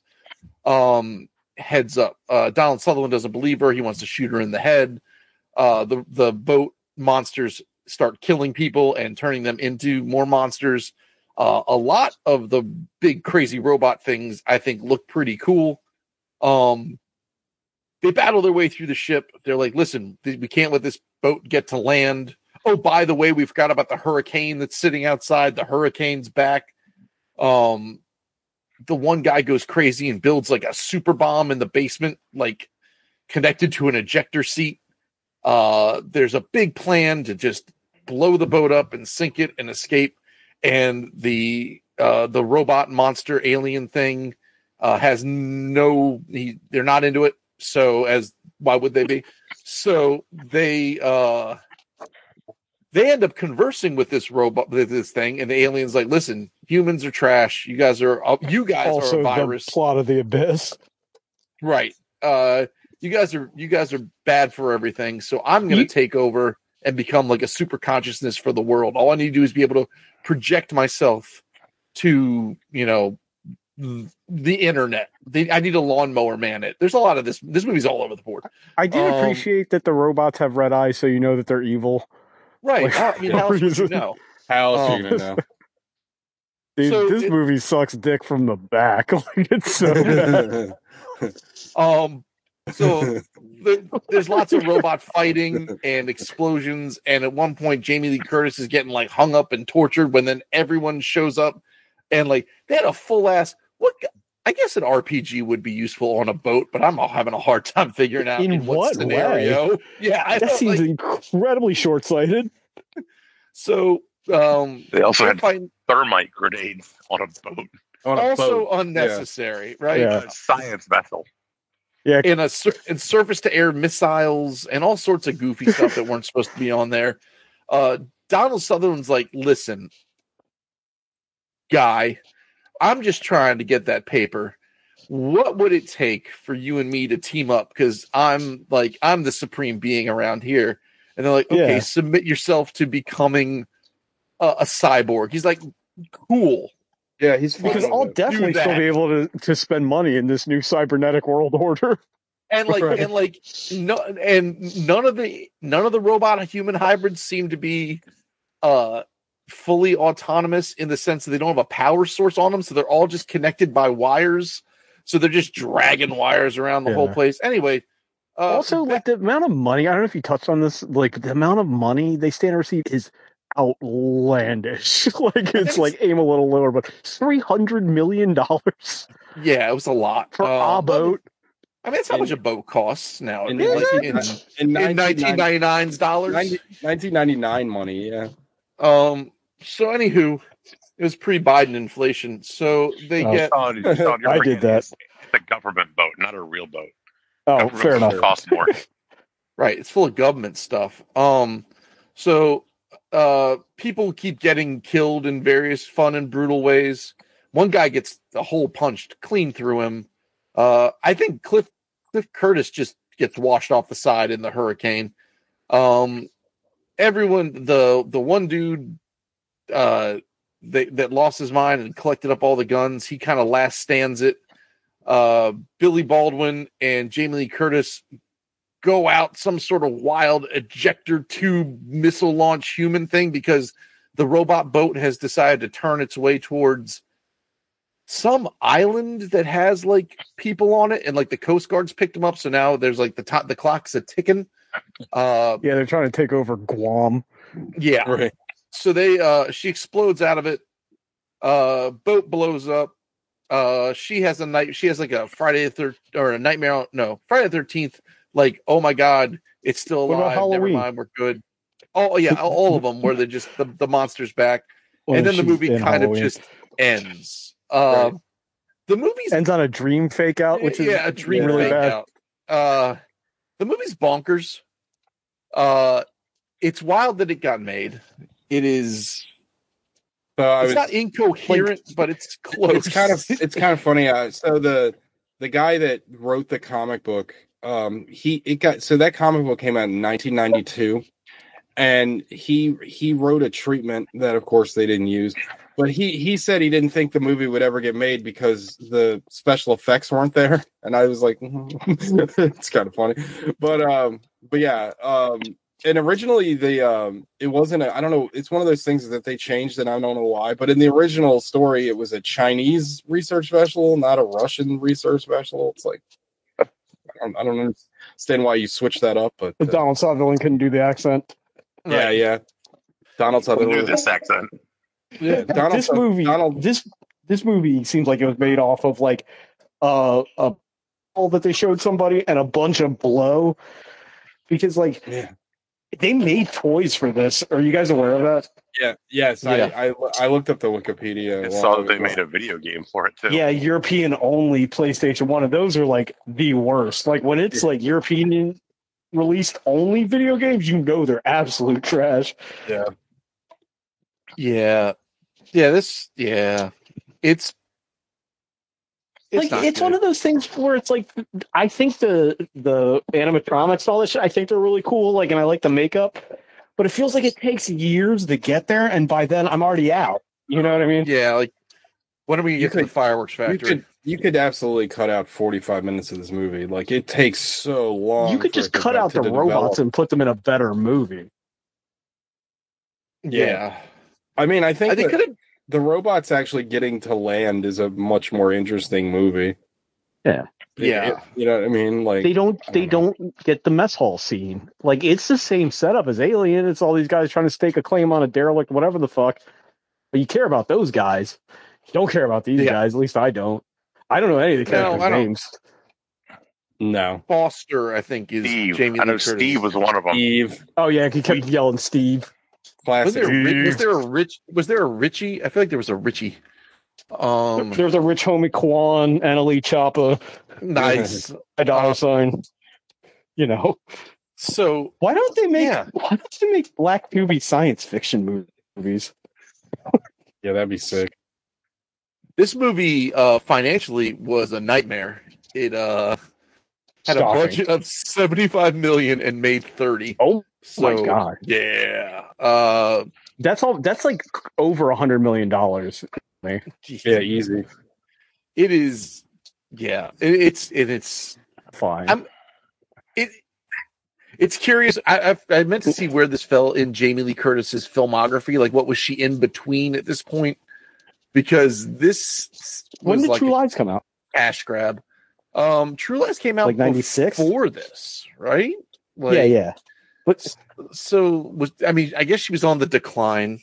Speaker 2: Heads up. Donald Sutherland doesn't believe her. He wants to shoot her in the head. The boat monsters start killing people and turning them into more monsters. A lot of the big crazy robot things I think look pretty cool. They battle their way through the ship. They're like, listen, we can't let this boat get to land. Oh, by the way, we forgot about the hurricane that's sitting outside. The hurricane's back. The one guy goes crazy and builds like a super bomb in the basement, like connected to an ejector seat. There's a big plan to just blow the boat up and sink it and escape. And the robot monster alien thing has they're not into it. So why would they be? So they they end up conversing with this robot, with this thing, and the alien's like, "Listen, humans are trash. You guys are
Speaker 5: Also
Speaker 2: a virus.
Speaker 5: the plot of the Abyss.
Speaker 2: Right. You guys are bad for everything. So I'm going to take over and become like a super consciousness for the world. All I need to do is be able to project myself to, the internet. I need a lawnmower man it. There's a lot of this. This movie's all over the board.
Speaker 5: I did appreciate that the robots have red eyes, so you know that they're evil.
Speaker 2: Right.
Speaker 5: Like,
Speaker 2: I mean, how else would you know?
Speaker 3: How else are you going to know?
Speaker 5: Dude,
Speaker 2: So
Speaker 5: this movie sucks dick from the back. Like, it's so bad.
Speaker 2: So there's lots of robot fighting and explosions, and at one point Jamie Lee Curtis is getting like hung up and tortured when then everyone shows up, and like they had a full ass I guess an RPG would be useful on a boat, but I'm having a hard time figuring out in what scenario.
Speaker 5: Way?
Speaker 2: Yeah,
Speaker 5: that seems incredibly short-sighted.
Speaker 2: So
Speaker 1: they also had thermite grenades on a boat.
Speaker 2: Also unnecessary, right?
Speaker 1: Yeah. Science vessel.
Speaker 2: Yeah, and surface-to-air missiles and all sorts of goofy stuff that weren't supposed to be on there. Donald Sutherland's like, listen, guy, I'm just trying to get that paper. What would it take for you and me to team up? Because I'm the supreme being around here. And they're like, okay, submit yourself to becoming a cyborg. He's like, cool.
Speaker 3: Yeah, he's
Speaker 5: because I'll definitely still be able to spend money in this new cybernetic world order.
Speaker 2: And none of the robot human hybrids seem to be fully autonomous in the sense that they don't have a power source on them, so they're all just connected by wires. So they're just dragging wires around the whole place. Anyway,
Speaker 5: also like the amount of money, I don't know if you touched on this, like the amount of money they stand to receive is outlandish. Like it's like aim a little lower, but $300 million.
Speaker 2: Yeah, it was a lot
Speaker 5: for a boat.
Speaker 2: I mean, that's how much a boat costs now.
Speaker 3: In
Speaker 2: 1999's dollars,
Speaker 3: 1999 money. Yeah.
Speaker 2: So anywho, it was pre-Biden inflation, so they get.
Speaker 5: I did that.
Speaker 1: It's a government boat, not a real boat.
Speaker 5: Oh, fair enough.
Speaker 1: Costs more.
Speaker 2: Right, it's full of government stuff. So people keep getting killed in various fun and brutal ways. One guy gets a hole punched clean through him. I think Cliff Curtis just gets washed off the side in the hurricane. Everyone, the one dude that lost his mind and collected up all the guns, he kind of last stands it. Billy Baldwin and Jamie Lee Curtis go out some sort of wild ejector tube missile launch human thing because the robot boat has decided to turn its way towards some island that has like people on it, and like the Coast Guard's picked them up. So now there's like the clock's a ticking.
Speaker 5: They're trying to take over Guam.
Speaker 2: Yeah.
Speaker 3: Right.
Speaker 2: So she explodes out of it. Boat blows up. She has like a Friday the 13th. Like, oh my God, it's still alive. Never mind, we're good. Oh yeah, all of them where they just the monster's back, and then the movie kind of just ends.
Speaker 5: Right.
Speaker 2: The movie
Speaker 5: ends on a dream fake out, which is
Speaker 2: a dream
Speaker 5: really
Speaker 2: fake
Speaker 5: bad.
Speaker 2: out. The movie's bonkers. It's wild that it got made. It is. It's not incoherent, but it's close.
Speaker 3: It's kind of funny. So the guy that wrote the comic book, that comic book came out in 1992, and he wrote a treatment that, of course, they didn't use. But he said he didn't think the movie would ever get made because the special effects weren't there, and I was like, it's kind of funny. But yeah. And originally it wasn't I don't know, it's one of those things that they changed and I don't know why, but in the original story it was a Chinese research vessel, not a Russian research vessel. It's like I don't understand why you switched that up, but
Speaker 5: Donald Sutherland couldn't do the accent.
Speaker 3: Yeah. Donald Sutherland
Speaker 1: knew this accent.
Speaker 3: Yeah,
Speaker 5: this movie seems like it was made off of like a ball that they showed somebody and a bunch of blow, because like they made toys for this. Are you guys aware of that?
Speaker 3: Yeah. Yes. Yeah. I looked up the Wikipedia.
Speaker 1: I saw that they made a video game for it too.
Speaker 5: Yeah, European only PlayStation 1, and those are like the worst. Like when it's like European released only video games, you know they're absolute trash.
Speaker 3: Yeah.
Speaker 2: Yeah. It's
Speaker 5: Like
Speaker 2: not
Speaker 5: it's
Speaker 2: good.
Speaker 5: one of those things where it's like I think the animatronics, all this shit, I think they're really cool. Like, and I like the makeup, but it feels like it takes years to get there, and by then I'm already out. You know what I mean?
Speaker 2: Yeah, like when are we
Speaker 3: You
Speaker 2: get to the
Speaker 3: could-
Speaker 2: fireworks factory?
Speaker 3: You could absolutely cut out 45 minutes of this movie. Like it takes so long.
Speaker 5: You could
Speaker 3: for
Speaker 5: just
Speaker 3: it to
Speaker 5: cut
Speaker 3: go-
Speaker 5: out
Speaker 3: to
Speaker 5: the robots
Speaker 3: develop.
Speaker 5: and put them in a better movie.
Speaker 2: Yeah.
Speaker 3: I mean, I think
Speaker 2: They could have.
Speaker 3: the robots actually getting to land is a much more interesting movie.
Speaker 5: Yeah.
Speaker 2: Yeah.
Speaker 3: You know what I mean? Like
Speaker 5: They don't
Speaker 3: I don't know.
Speaker 5: get the mess hall scene. Like it's the same setup as Alien. It's all these guys trying to stake a claim on a derelict, whatever the fuck. But you care about those guys. You don't care about these guys. At least I don't. I don't know any of the
Speaker 2: No,
Speaker 5: characters'
Speaker 2: I don't.
Speaker 5: names.
Speaker 3: No.
Speaker 2: Foster, I think, is
Speaker 1: Steve.
Speaker 2: Jamie
Speaker 1: I know
Speaker 2: Lee Curtis.
Speaker 1: Steve was one of them.
Speaker 3: Eve,
Speaker 5: Oh yeah, he kept yelling Steve.
Speaker 2: Was
Speaker 3: classic.
Speaker 2: there a Richie? I feel like there was a Richie.
Speaker 5: There's a Rich Homie Kwan, Annalie Choppa,
Speaker 2: Nice.
Speaker 5: a dollar sign. You know,
Speaker 2: So
Speaker 5: why don't they make
Speaker 2: Yeah.
Speaker 5: Black Movie science fiction movies?
Speaker 3: Yeah, that'd be sick.
Speaker 2: this movie financially was a nightmare. It had
Speaker 5: Stalking.
Speaker 2: a budget of $75 million and made 30.
Speaker 5: Oh
Speaker 2: So,
Speaker 5: my God.
Speaker 2: Yeah.
Speaker 5: That's all. That's like over $100 million.
Speaker 3: Yeah, easy.
Speaker 2: It is. Yeah. It's
Speaker 5: Fine.
Speaker 2: It's curious. I meant to see where this fell in Jamie Lee Curtis's filmography. Like, what was she in between at this point? Because this
Speaker 5: When
Speaker 2: was
Speaker 5: did
Speaker 2: like
Speaker 5: True
Speaker 2: a
Speaker 5: Lies come out?
Speaker 2: cash grab. True Lies came out
Speaker 5: Like 96?
Speaker 2: before this, right? Like,
Speaker 5: Yeah. But
Speaker 2: So I guess she was on the decline.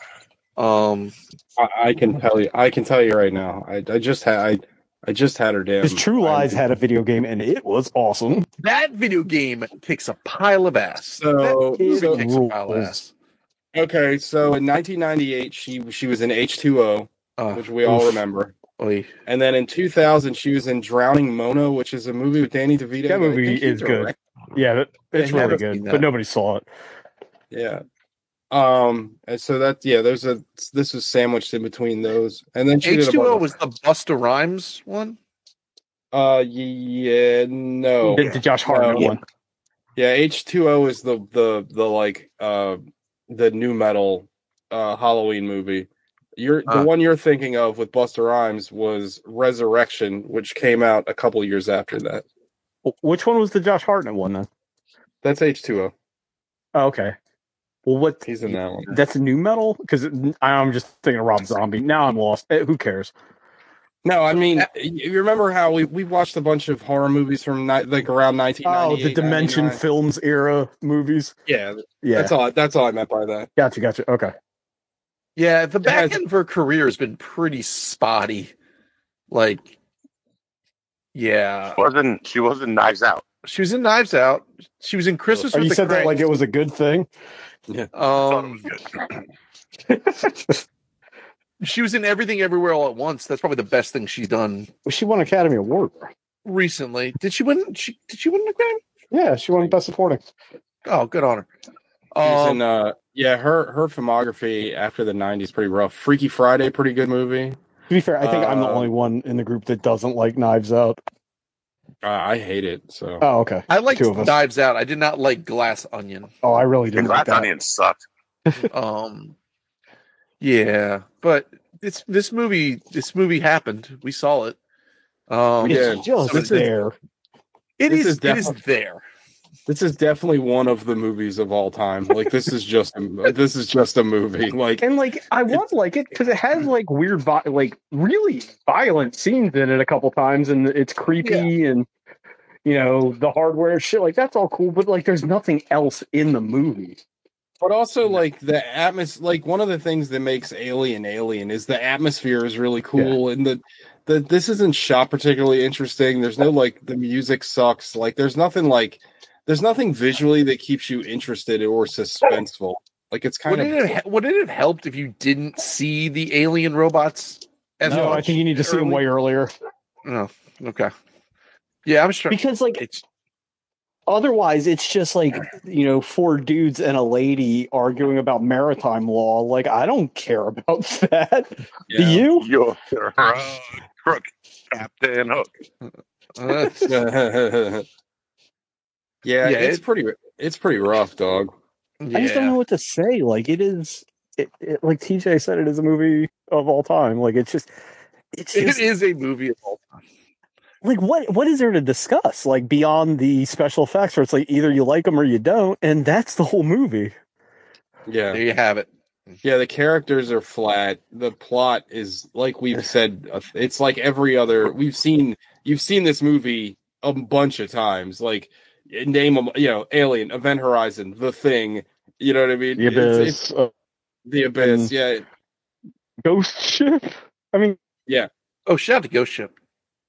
Speaker 3: I can tell you. I can tell you right now. I just had her down.
Speaker 5: because True Lies had a video game and it was awesome.
Speaker 2: That video game kicks a pile of ass.
Speaker 3: So-
Speaker 2: That movie
Speaker 3: so-
Speaker 2: kicks a pile of ass.
Speaker 3: Okay, so in 1998, she was in H2O, which we all remember.
Speaker 2: Oy.
Speaker 3: And then in 2000, she was in Drowning Mona, which is a movie with Danny DeVito.
Speaker 5: That movie
Speaker 3: I think he
Speaker 5: is good.
Speaker 3: directed.
Speaker 5: Yeah, it's
Speaker 2: I
Speaker 5: really
Speaker 2: haven't
Speaker 5: good,
Speaker 2: seen that.
Speaker 5: but nobody saw it.
Speaker 3: Yeah. And so this was sandwiched in between those, and then she did a
Speaker 2: H2O
Speaker 3: bunch
Speaker 2: was the Busta Rhymes one.
Speaker 3: yeah, no,
Speaker 5: The Josh Hartnett
Speaker 3: No.
Speaker 5: one.
Speaker 3: yeah, H2O is the like the new metal Halloween movie. The one you're thinking of with Busta Rhymes was Resurrection, which came out a couple years after that.
Speaker 5: Which one was the Josh Hartnett one then?
Speaker 3: That's H2O.
Speaker 5: Oh, okay. Well, what?
Speaker 3: He's in that one.
Speaker 5: That's new metal because I'm just thinking of Rob Zombie. Now I'm lost. Who cares?
Speaker 3: No, I mean, you remember how we watched a bunch of horror movies from like around 1998.
Speaker 5: Oh, the Dimension
Speaker 3: 99?
Speaker 5: Films era movies.
Speaker 3: Yeah,
Speaker 5: Yeah,
Speaker 3: that's all I meant by that.
Speaker 5: gotcha. Okay.
Speaker 2: Yeah, the back
Speaker 3: has-
Speaker 2: end of her career has been pretty spotty. Like, yeah,
Speaker 1: She wasn't Knives Out.
Speaker 2: she was in Knives Out. She was in Christmas
Speaker 5: Oh,
Speaker 2: with
Speaker 5: you
Speaker 2: the
Speaker 5: said that like
Speaker 2: Cranks.
Speaker 5: it was a good thing.
Speaker 2: She was in Everything Everywhere All at Once. That's probably the best thing she's done
Speaker 5: Well, she won Academy Award.
Speaker 2: recently. Did she win? Did she win an Academy?
Speaker 5: Yeah, she won Best Supporting.
Speaker 2: Oh, good on her.
Speaker 3: She's in, her filmography after the 90s pretty rough. Freaky Friday, pretty good movie.
Speaker 5: To be fair, I think I'm the only one in the group that doesn't like Knives Out.
Speaker 3: I hate it. So
Speaker 5: Oh, okay.
Speaker 2: I liked
Speaker 5: Two of us.
Speaker 2: Knives Out. I did not like Glass Onion.
Speaker 5: Oh, I really didn't like
Speaker 1: Glass
Speaker 5: that.
Speaker 1: Onion sucked.
Speaker 2: Yeah, but this movie happened. We saw it.
Speaker 3: Yeah,
Speaker 5: It's just
Speaker 3: so this is-
Speaker 5: there.
Speaker 2: It
Speaker 3: this
Speaker 2: is
Speaker 3: is
Speaker 2: it is
Speaker 3: definitely-
Speaker 2: there.
Speaker 3: this is definitely one of the movies of all time. Like this is just a movie. Like
Speaker 5: And like, I want like it because it has like weird, like really violent scenes in it a couple times, and it's creepy and the hardware shit. Like that's all cool, but like, there's nothing else in the movie.
Speaker 3: But also, like the atmosphere, like one of the things that makes Alien is the atmosphere is really cool, and the this isn't shot particularly interesting. There's no like the music sucks. Like there's nothing visually that keeps you interested or suspenseful. Like it's kind of
Speaker 2: Would it have helped if you didn't see the alien robots?
Speaker 5: No, I think you need to see them way earlier
Speaker 2: Oh, okay. Yeah, I was trying.
Speaker 5: because like
Speaker 2: It's
Speaker 5: otherwise, it's just like, four dudes and a lady arguing about maritime law. Like, I don't care about that. Do you?
Speaker 1: You're crook, Captain Hook.
Speaker 3: Yeah, it's pretty rough, dog.
Speaker 5: I just don't know what to say. Like, it is, like TJ said, it is a movie of all time. Like, it
Speaker 2: is a movie of all time.
Speaker 5: Like, what is there to discuss? Like, beyond the special effects, where it's like either you like them or you don't, and that's the whole movie.
Speaker 3: Yeah,
Speaker 2: there you have it.
Speaker 3: Yeah, the characters are flat. The plot is, like we've said, it's like every other. You've seen this movie a bunch of times. Like, name them, Alien, Event Horizon, The Thing. You know what I mean?
Speaker 5: The Abyss.
Speaker 3: The Abyss, yeah.
Speaker 5: Ghost Ship? I mean...
Speaker 3: Yeah.
Speaker 2: Oh, shout out to Ghost Ship.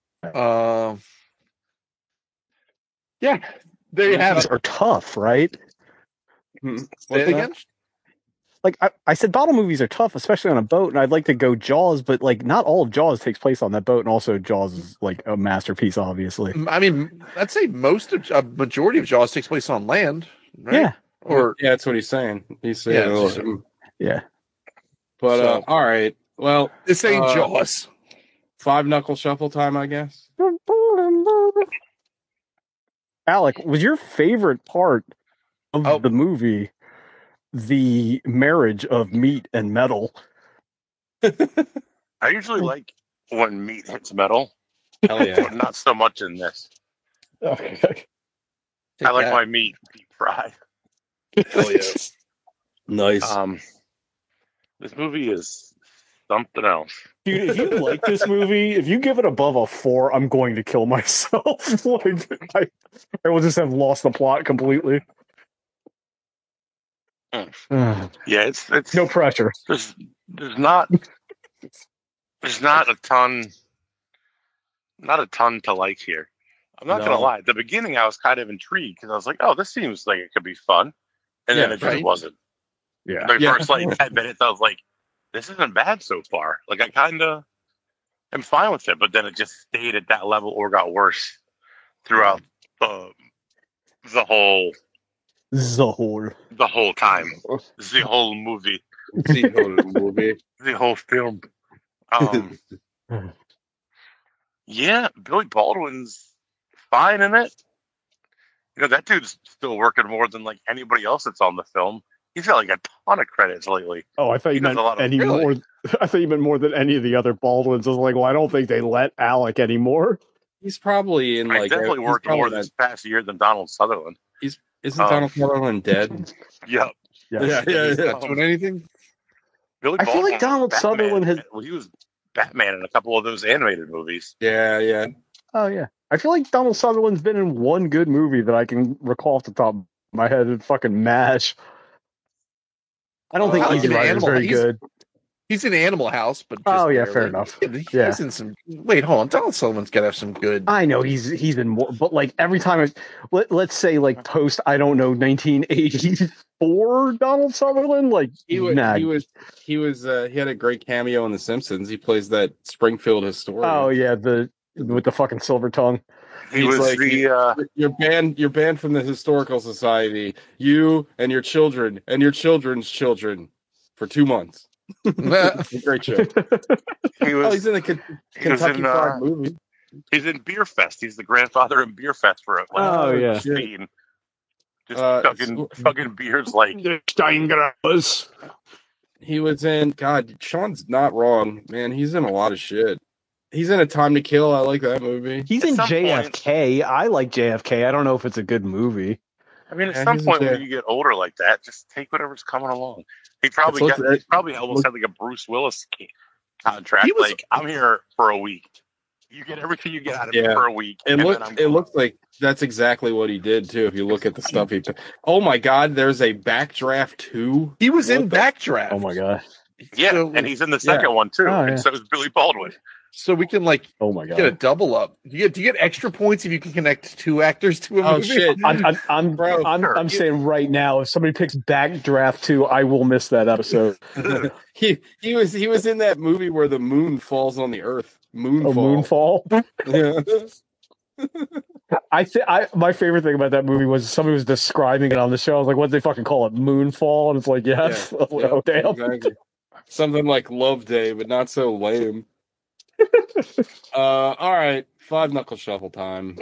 Speaker 2: Yeah, there you have it.
Speaker 5: Are tough, right?
Speaker 2: Say it again?
Speaker 5: Like, I said bottle movies are tough, especially on a boat, and I'd like to go Jaws, but, like, not all of Jaws takes place on that boat, and also Jaws is, like, a masterpiece, obviously.
Speaker 2: I mean, I'd say a majority of Jaws takes place on land, right?
Speaker 5: Yeah.
Speaker 3: Yeah, that's what he's saying. He's saying,
Speaker 5: yeah.
Speaker 3: But, all right. Well,
Speaker 2: this ain't Jaws.
Speaker 3: 5-knuckle shuffle time, I guess.
Speaker 5: Alec, was your favorite part of the movie the marriage of meat and metal?
Speaker 1: I usually like when meat hits metal.
Speaker 3: Hell yeah.
Speaker 1: But not so much in this.
Speaker 5: Okay.
Speaker 1: I like my meat deep fried.
Speaker 2: Hell yeah.
Speaker 3: Nice.
Speaker 1: This movie is something else.
Speaker 5: Dude, if you like this movie, if you give it above a 4, I'm going to kill myself. Like, I will just have lost the plot completely.
Speaker 1: Yeah, it's
Speaker 5: no pressure.
Speaker 1: There's not a ton to like here. I'm not gonna lie. At the beginning, I was kind of intrigued because I was like, "Oh, this seems like it could be fun," and then it just wasn't.
Speaker 5: Yeah.
Speaker 1: The first 10 minutes, I was like, "This isn't bad so far." Like, I kind of am fine with it, but then it just stayed at that level or got worse throughout the whole time, the whole movie, the whole film. Yeah, Billy Baldwin's fine in it. That dude's still working more than like anybody else that's on the film. He's got like a ton of credits lately.
Speaker 5: Oh, I thought you meant more. I thought you meant more than any of the other Baldwins. I was like, well, I don't think they let Alec anymore.
Speaker 3: He's probably in like
Speaker 1: definitely worked more this past year than Donald Sutherland.
Speaker 3: Isn't Donald Sutherland dead?
Speaker 1: Yep.
Speaker 3: Yeah.
Speaker 2: He's not doing anything.
Speaker 1: Billy
Speaker 5: I feel like Donald Sutherland has.
Speaker 1: Well, he was Batman in a couple of those animated movies.
Speaker 3: Yeah.
Speaker 5: Oh yeah. I feel like Donald Sutherland's been in one good movie that I can recall off the top of my head. It's fucking MASH. I don't think Easy Rider is very good.
Speaker 2: He's in Animal House, but
Speaker 5: fair enough.
Speaker 2: He's in some. Wait, hold on. Donald Sutherland's got to have some good.
Speaker 5: I know he's in more, but like every time, let's say like post, I don't know, 1984 Donald Sutherland, like
Speaker 3: he had a great cameo in The Simpsons. He plays that Springfield historian.
Speaker 5: Oh yeah, with the fucking silver tongue.
Speaker 1: He's like
Speaker 3: you're banned from the historical society. You and your children and your children's children for 2 months. Great show. He's in the Kentucky Fried movie.
Speaker 1: He's in Beer Fest. He's the grandfather in Beer Fest for it. Spain. Just fucking beers like
Speaker 5: Steingras.
Speaker 3: He was in. God, Sean's not wrong, man. He's in a lot of shit. He's in A Time to Kill. I like that movie.
Speaker 5: He's in JFK. I like JFK. I don't know if it's a good movie.
Speaker 1: I mean, at some point when you get older like that, just take whatever's coming along. He probably almost had like a Bruce Willis contract. I'm here for a week. You get everything you get out of me for a week.
Speaker 3: It looks like that's exactly what he did too. If you look at the stuff he did. Oh my God, there's a Backdraft 2.
Speaker 2: He was in Backdraft.
Speaker 5: Oh my God.
Speaker 1: Yeah, and he's in the second one too. And so is Billy Baldwin.
Speaker 2: So we can
Speaker 5: oh my God,
Speaker 2: get a double up. Do you get extra points if you can connect 2 actors to a movie?
Speaker 3: Shit!
Speaker 5: I'm saying right now, if somebody picks Backdraft 2, I will miss that episode.
Speaker 3: he was in that movie where the moon falls on the earth. Moonfall.
Speaker 5: Moonfall.
Speaker 3: Yeah.
Speaker 5: My favorite thing about that movie was somebody was describing it on the show. I was like, what do they fucking call it? Moonfall? And it's like, yes.
Speaker 3: Yeah.
Speaker 5: Oh, damn.
Speaker 3: Exactly. Something like Love Day, but not so lame. All right, 5 knuckle shuffle time.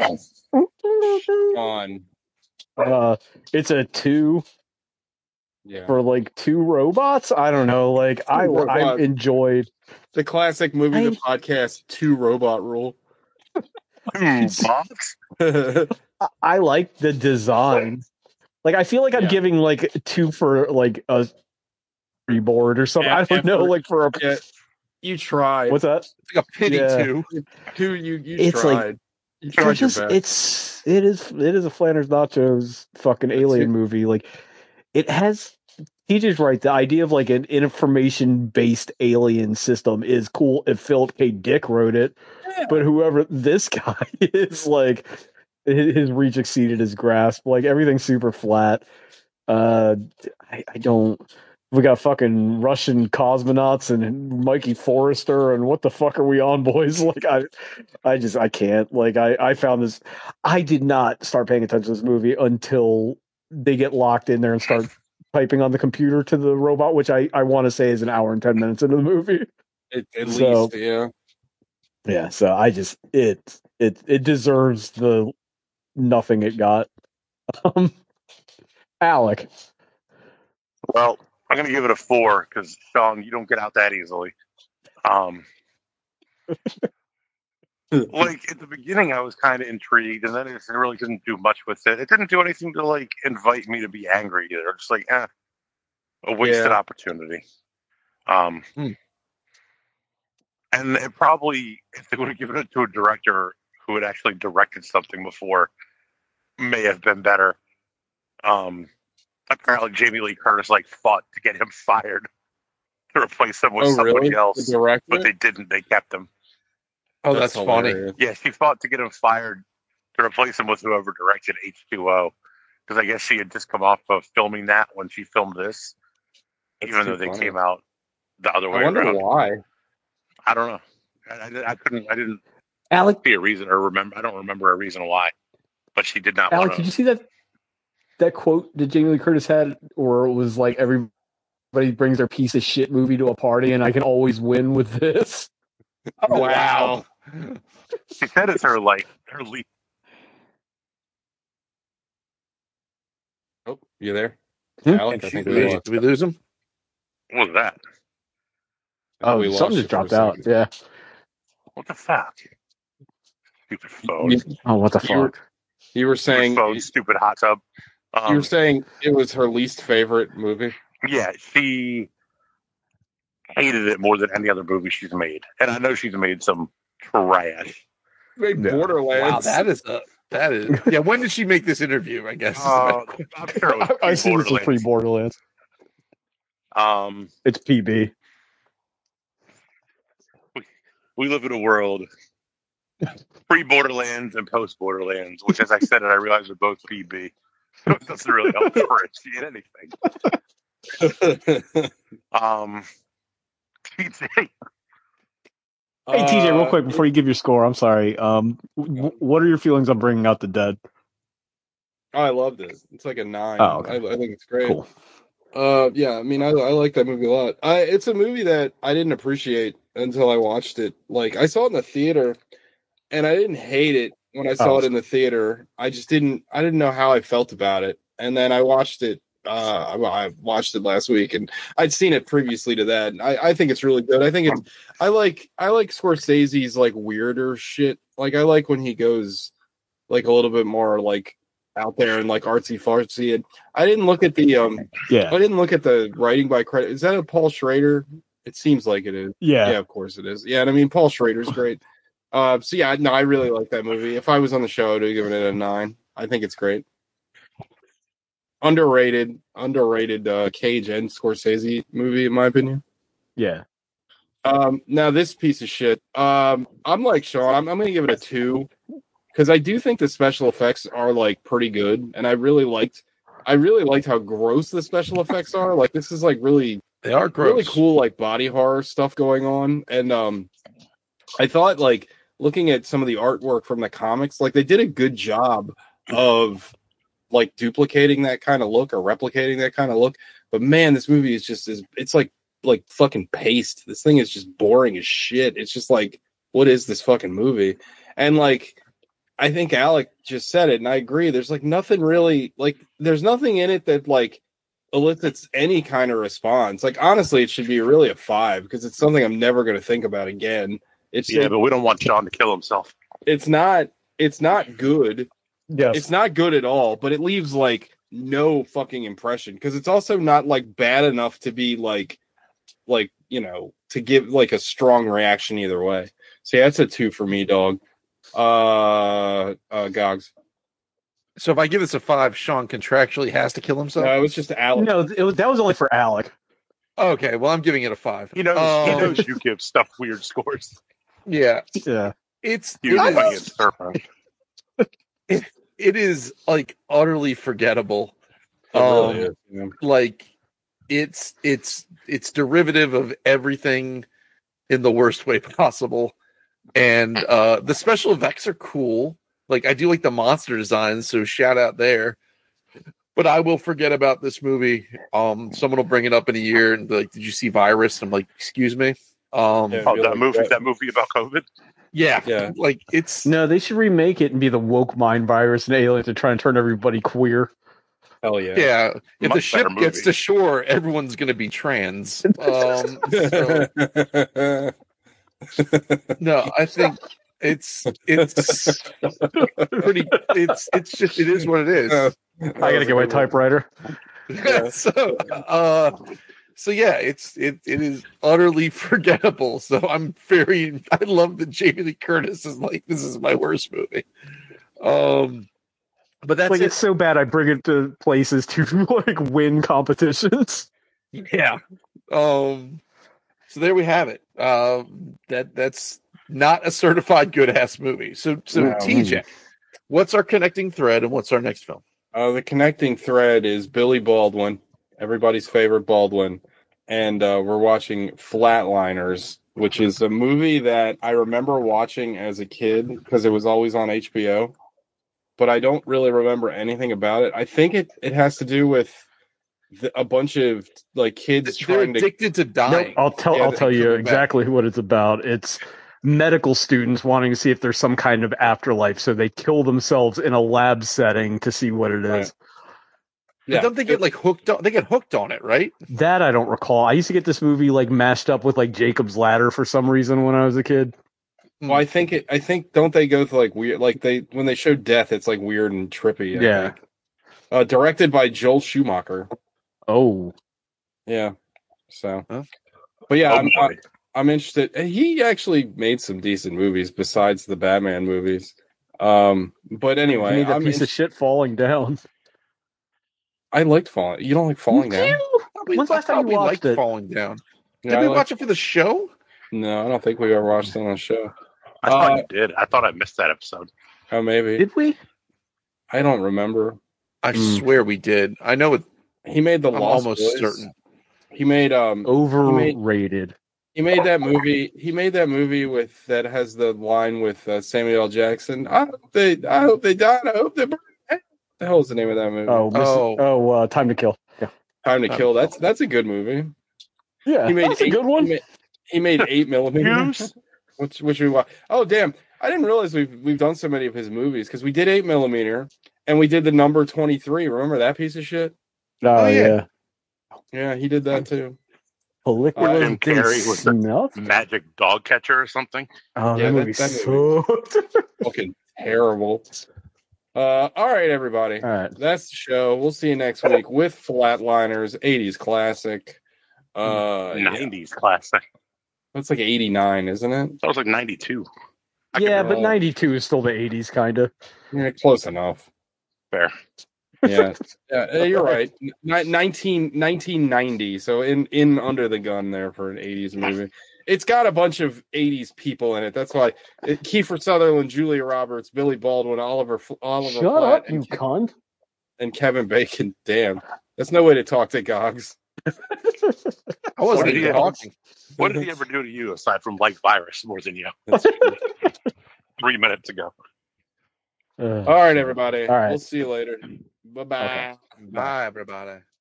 Speaker 3: On.
Speaker 5: It's a 2
Speaker 3: Yeah.
Speaker 5: for like 2 robots. I don't know. Like I enjoyed
Speaker 3: the classic movie, the podcast 2 robot rule.
Speaker 5: I like the design. Like I feel like I'm giving like 2 for like a board or something. I don't know. Like for a
Speaker 3: you tried.
Speaker 5: What's that?
Speaker 2: It's like a pity 2.
Speaker 3: You
Speaker 5: it's
Speaker 3: tried.
Speaker 5: Like,
Speaker 3: you tried your
Speaker 5: best. It is a Flanders Nachos fucking alien movie. Like it has. TJ's right. The idea of like an information-based alien system is cool if Philip K. Dick wrote it, but whoever this guy is, like his reach exceeded his grasp. Like everything's super flat. I don't. We got fucking Russian cosmonauts and Mikey Forrester, and what the fuck are we on, boys? Like I can't. Like I found this. I did not start paying attention to this movie until they get locked in there and start typing on the computer to the robot, which I want to say is an hour and 10 minutes into the movie.
Speaker 3: At least, yeah.
Speaker 5: Yeah, so I just it deserves the nothing it got. Alec.
Speaker 1: Well, I'm going to give it a 4 because Sean, you don't get out that easily. Like at the beginning, I was kind of intrigued, and then it really didn't do much with it. It didn't do anything to like invite me to be angry either. Just like, a wasted opportunity. And it probably, if they would have given it to a director who had actually directed something before, may have been better. Apparently, Jamie Lee Curtis like fought to get him fired to replace him with somebody else, but they didn't. They kept him.
Speaker 2: Oh, that's funny.
Speaker 1: Yeah, she fought to get him fired to replace him with whoever directed H2O, because I guess she had just come off of filming that when she filmed this, even though they came out the other way around.
Speaker 3: I wonder why.
Speaker 1: I don't know. I didn't
Speaker 5: Alec,
Speaker 1: see a reason or remember. I don't remember a reason why, but she did not.
Speaker 5: Alec, did you see that quote that Jamie Lee Curtis had, or it was like everybody brings their piece of shit movie to a party, and I can always win with this?
Speaker 3: Oh, wow.
Speaker 1: She said it's her lead.
Speaker 3: Oh, you there? Alec, I think
Speaker 2: did we lose him?
Speaker 1: What was that?
Speaker 5: Oh, something just dropped out. Yeah.
Speaker 1: What the fuck? Stupid phone.
Speaker 5: What the fuck?
Speaker 3: You were saying
Speaker 1: phone, stupid hot tub.
Speaker 3: You were saying it was her least favorite movie?
Speaker 1: Yeah, she hated it more than any other movie she's made. And I know she's made some trash.
Speaker 3: Borderlands.
Speaker 5: Wow,
Speaker 2: that is. Yeah, when did she make this interview? I guess.
Speaker 1: I'm sure it was
Speaker 5: I've seen this pre-Borderlands. It's PB.
Speaker 1: We live in a world pre-Borderlands and post-Borderlands, which, as I said, and I realize are both PB. So it doesn't really help differentiate anything. TJ.
Speaker 5: Hey TJ, real quick before you give your score, I'm sorry. What are your feelings on Bringing Out the Dead?
Speaker 3: Oh, I loved it. It's like a 9.
Speaker 5: Oh, okay.
Speaker 3: I think it's great.
Speaker 5: Cool.
Speaker 3: Yeah, I mean, I like that movie a lot. It's a movie that I didn't appreciate until I watched it. Like, I saw it in the theater, and I didn't hate it when I saw it in the theater. I just didn't know how I felt about it. And then I watched it. I watched it last week, and I'd seen it previously to that. I think it's really good. I think it's. I like Scorsese's like weirder shit. Like, I like when he goes like a little bit more like out there and like artsy fartsy. And I didn't look at the I didn't look at the writing by credit. Is that a Paul Schrader? It seems like it is.
Speaker 5: Yeah,
Speaker 3: of course it is. Yeah, and I mean Paul Schrader's great. So yeah, no, I really like that movie. If I was on the show, I'd have given it a 9. I think it's great. Underrated Cage and Scorsese movie, in my opinion.
Speaker 5: Yeah.
Speaker 3: Now this piece of shit. I'm like Sean. I'm going to give it a 2 because I do think the special effects are like pretty good, and I really liked how gross the special effects are. Like, this is like really,
Speaker 2: they are gross,
Speaker 3: really cool, like body horror stuff going on, and I thought like looking at some of the artwork from the comics, like they did a good job of like duplicating that kind of look or replicating that kind of look. But man, this movie is just it's like fucking paste. This thing is just boring as shit. It's just like, what is this fucking movie? And like, I think Alec just said it, and I agree. There's like nothing really, like there's nothing in it that like elicits any kind of response. Like honestly, it should be really a 5 because it's something I'm never going to think about again.
Speaker 1: But we don't want Sean to kill himself.
Speaker 3: It's not good.
Speaker 5: Yes.
Speaker 3: It's not good at all, but it leaves like no fucking impression because it's also not like bad enough to be like you know, to give like a strong reaction either way. So yeah, that's a 2 for me, dog. Gogs.
Speaker 2: So if I give this a 5, Sean contractually has to kill himself.
Speaker 3: No, it was just Alec.
Speaker 5: No, that was only for Alec.
Speaker 2: Okay, well I'm giving it a 5.
Speaker 1: He knows you give stuff weird scores.
Speaker 2: Yeah,
Speaker 5: Yeah.
Speaker 2: it is like utterly forgettable.
Speaker 3: It really is, yeah.
Speaker 2: Like it's derivative of everything in the worst way possible, and the special effects are cool. Like I do like the monster designs, so shout out there. But I will forget about this movie. Someone will bring it up in a year and be like, "Did you see Virus?" I'm like, "Excuse me."
Speaker 1: That movie about COVID.
Speaker 2: Yeah. Like it's
Speaker 5: No, they should remake it and be the woke mind virus and aliens to try and turn everybody queer.
Speaker 3: Hell yeah.
Speaker 2: yeah. If the
Speaker 1: Much
Speaker 2: ship
Speaker 1: better
Speaker 2: gets
Speaker 1: movie.
Speaker 2: to shore, everyone's going to be trans. So, no, I think it's pretty. It is what it is.
Speaker 5: I gotta get my typewriter.
Speaker 2: So yeah, it is utterly forgettable. So I love that Jamie Lee Curtis is like, this is my worst movie. But that's
Speaker 5: Like it's so bad I bring it to places to like win competitions.
Speaker 2: Yeah. So there we have it. That's not a certified good ass movie. So TJ, what's our connecting thread and what's our next film?
Speaker 3: The connecting thread is Billy Baldwin, everybody's favorite Baldwin, and we're watching Flatliners, which is a movie that I remember watching as a kid because it was always on HBO, but I don't really remember anything about it. I think it has to do with a bunch of like kids
Speaker 2: They're
Speaker 3: trying
Speaker 2: addicted to dying.
Speaker 5: I'll tell you exactly what it's about. It's medical students wanting to see if there's some kind of afterlife, so they kill themselves in a lab setting to see what it is.
Speaker 3: Right.
Speaker 2: But don't they get like hooked on? They get hooked on it, right?
Speaker 5: That I don't recall. I used to get this movie like mashed up with like Jacob's Ladder for some reason when I was a kid.
Speaker 3: Well, I think don't they go to like weird, like when they show death, it's like weird and trippy. I think. Directed by Joel Schumacher.
Speaker 5: Oh,
Speaker 3: yeah. So,
Speaker 2: Huh?
Speaker 3: But yeah, I'm interested. He actually made some decent movies besides the Batman movies. But anyway,
Speaker 5: you made a piece of shit falling down.
Speaker 3: I liked Falling. You don't like Falling Down?
Speaker 5: When's the last time you watched it?
Speaker 2: Falling Down.
Speaker 3: Yeah,
Speaker 2: Did we watch it for the show?
Speaker 3: No, I don't think we ever watched it on the show.
Speaker 1: I thought you did. I thought I missed that episode.
Speaker 3: Oh, maybe.
Speaker 5: Did we?
Speaker 3: I don't remember.
Speaker 2: I swear we did. I know it.
Speaker 3: He made the
Speaker 2: I'm
Speaker 3: Lost
Speaker 2: almost
Speaker 3: Boys.
Speaker 2: certain.
Speaker 3: He made
Speaker 5: Overrated.
Speaker 3: He made that movie. He made that movie with that has the line with Samuel L. Jackson. I hope they died. I hope they burn. What the hell is the name of that movie?
Speaker 5: Time to Kill. Yeah.
Speaker 3: Time to Kill. That's a good movie.
Speaker 5: Yeah, that's a good one.
Speaker 3: He made 8mm. which we watched. Oh damn! I didn't realize we've done so many of his movies because we did 8mm and we did the Number 23. Remember that piece of shit?
Speaker 5: Oh yeah.
Speaker 3: Yeah, he did that too.
Speaker 1: Jim Carrey with the magic dog catcher or something.
Speaker 5: Oh,
Speaker 3: yeah,
Speaker 5: that movie sucked.
Speaker 3: Fucking terrible. All right, everybody.
Speaker 5: All right.
Speaker 3: That's the show. We'll see you next week with Flatliners, 80s classic.
Speaker 1: 90s classic.
Speaker 3: That's like 89, isn't it?
Speaker 1: That was like 92.
Speaker 5: Yeah, but 92 is still the 80s, kind of.
Speaker 3: Yeah, close enough.
Speaker 1: Fair.
Speaker 3: Yeah, you're right. 1990. So in under the gun there for an 80s movie. It's got a bunch of 80s people in it. That's why Kiefer Sutherland, Julia Roberts, Billy Baldwin, Oliver
Speaker 5: Shut
Speaker 3: Platt,
Speaker 5: up, you cunt.
Speaker 3: and Kevin Bacon. Damn, that's no way to talk to Gogs.
Speaker 2: I wasn't
Speaker 1: What did
Speaker 2: even
Speaker 1: he
Speaker 2: talking.
Speaker 1: What did he ever do to you aside from like Virus more than you?
Speaker 3: That's true.
Speaker 1: 3 minutes ago.
Speaker 3: All right, everybody.
Speaker 5: All right.
Speaker 3: We'll see you later. Bye-bye.
Speaker 5: Okay.
Speaker 2: Bye, everybody.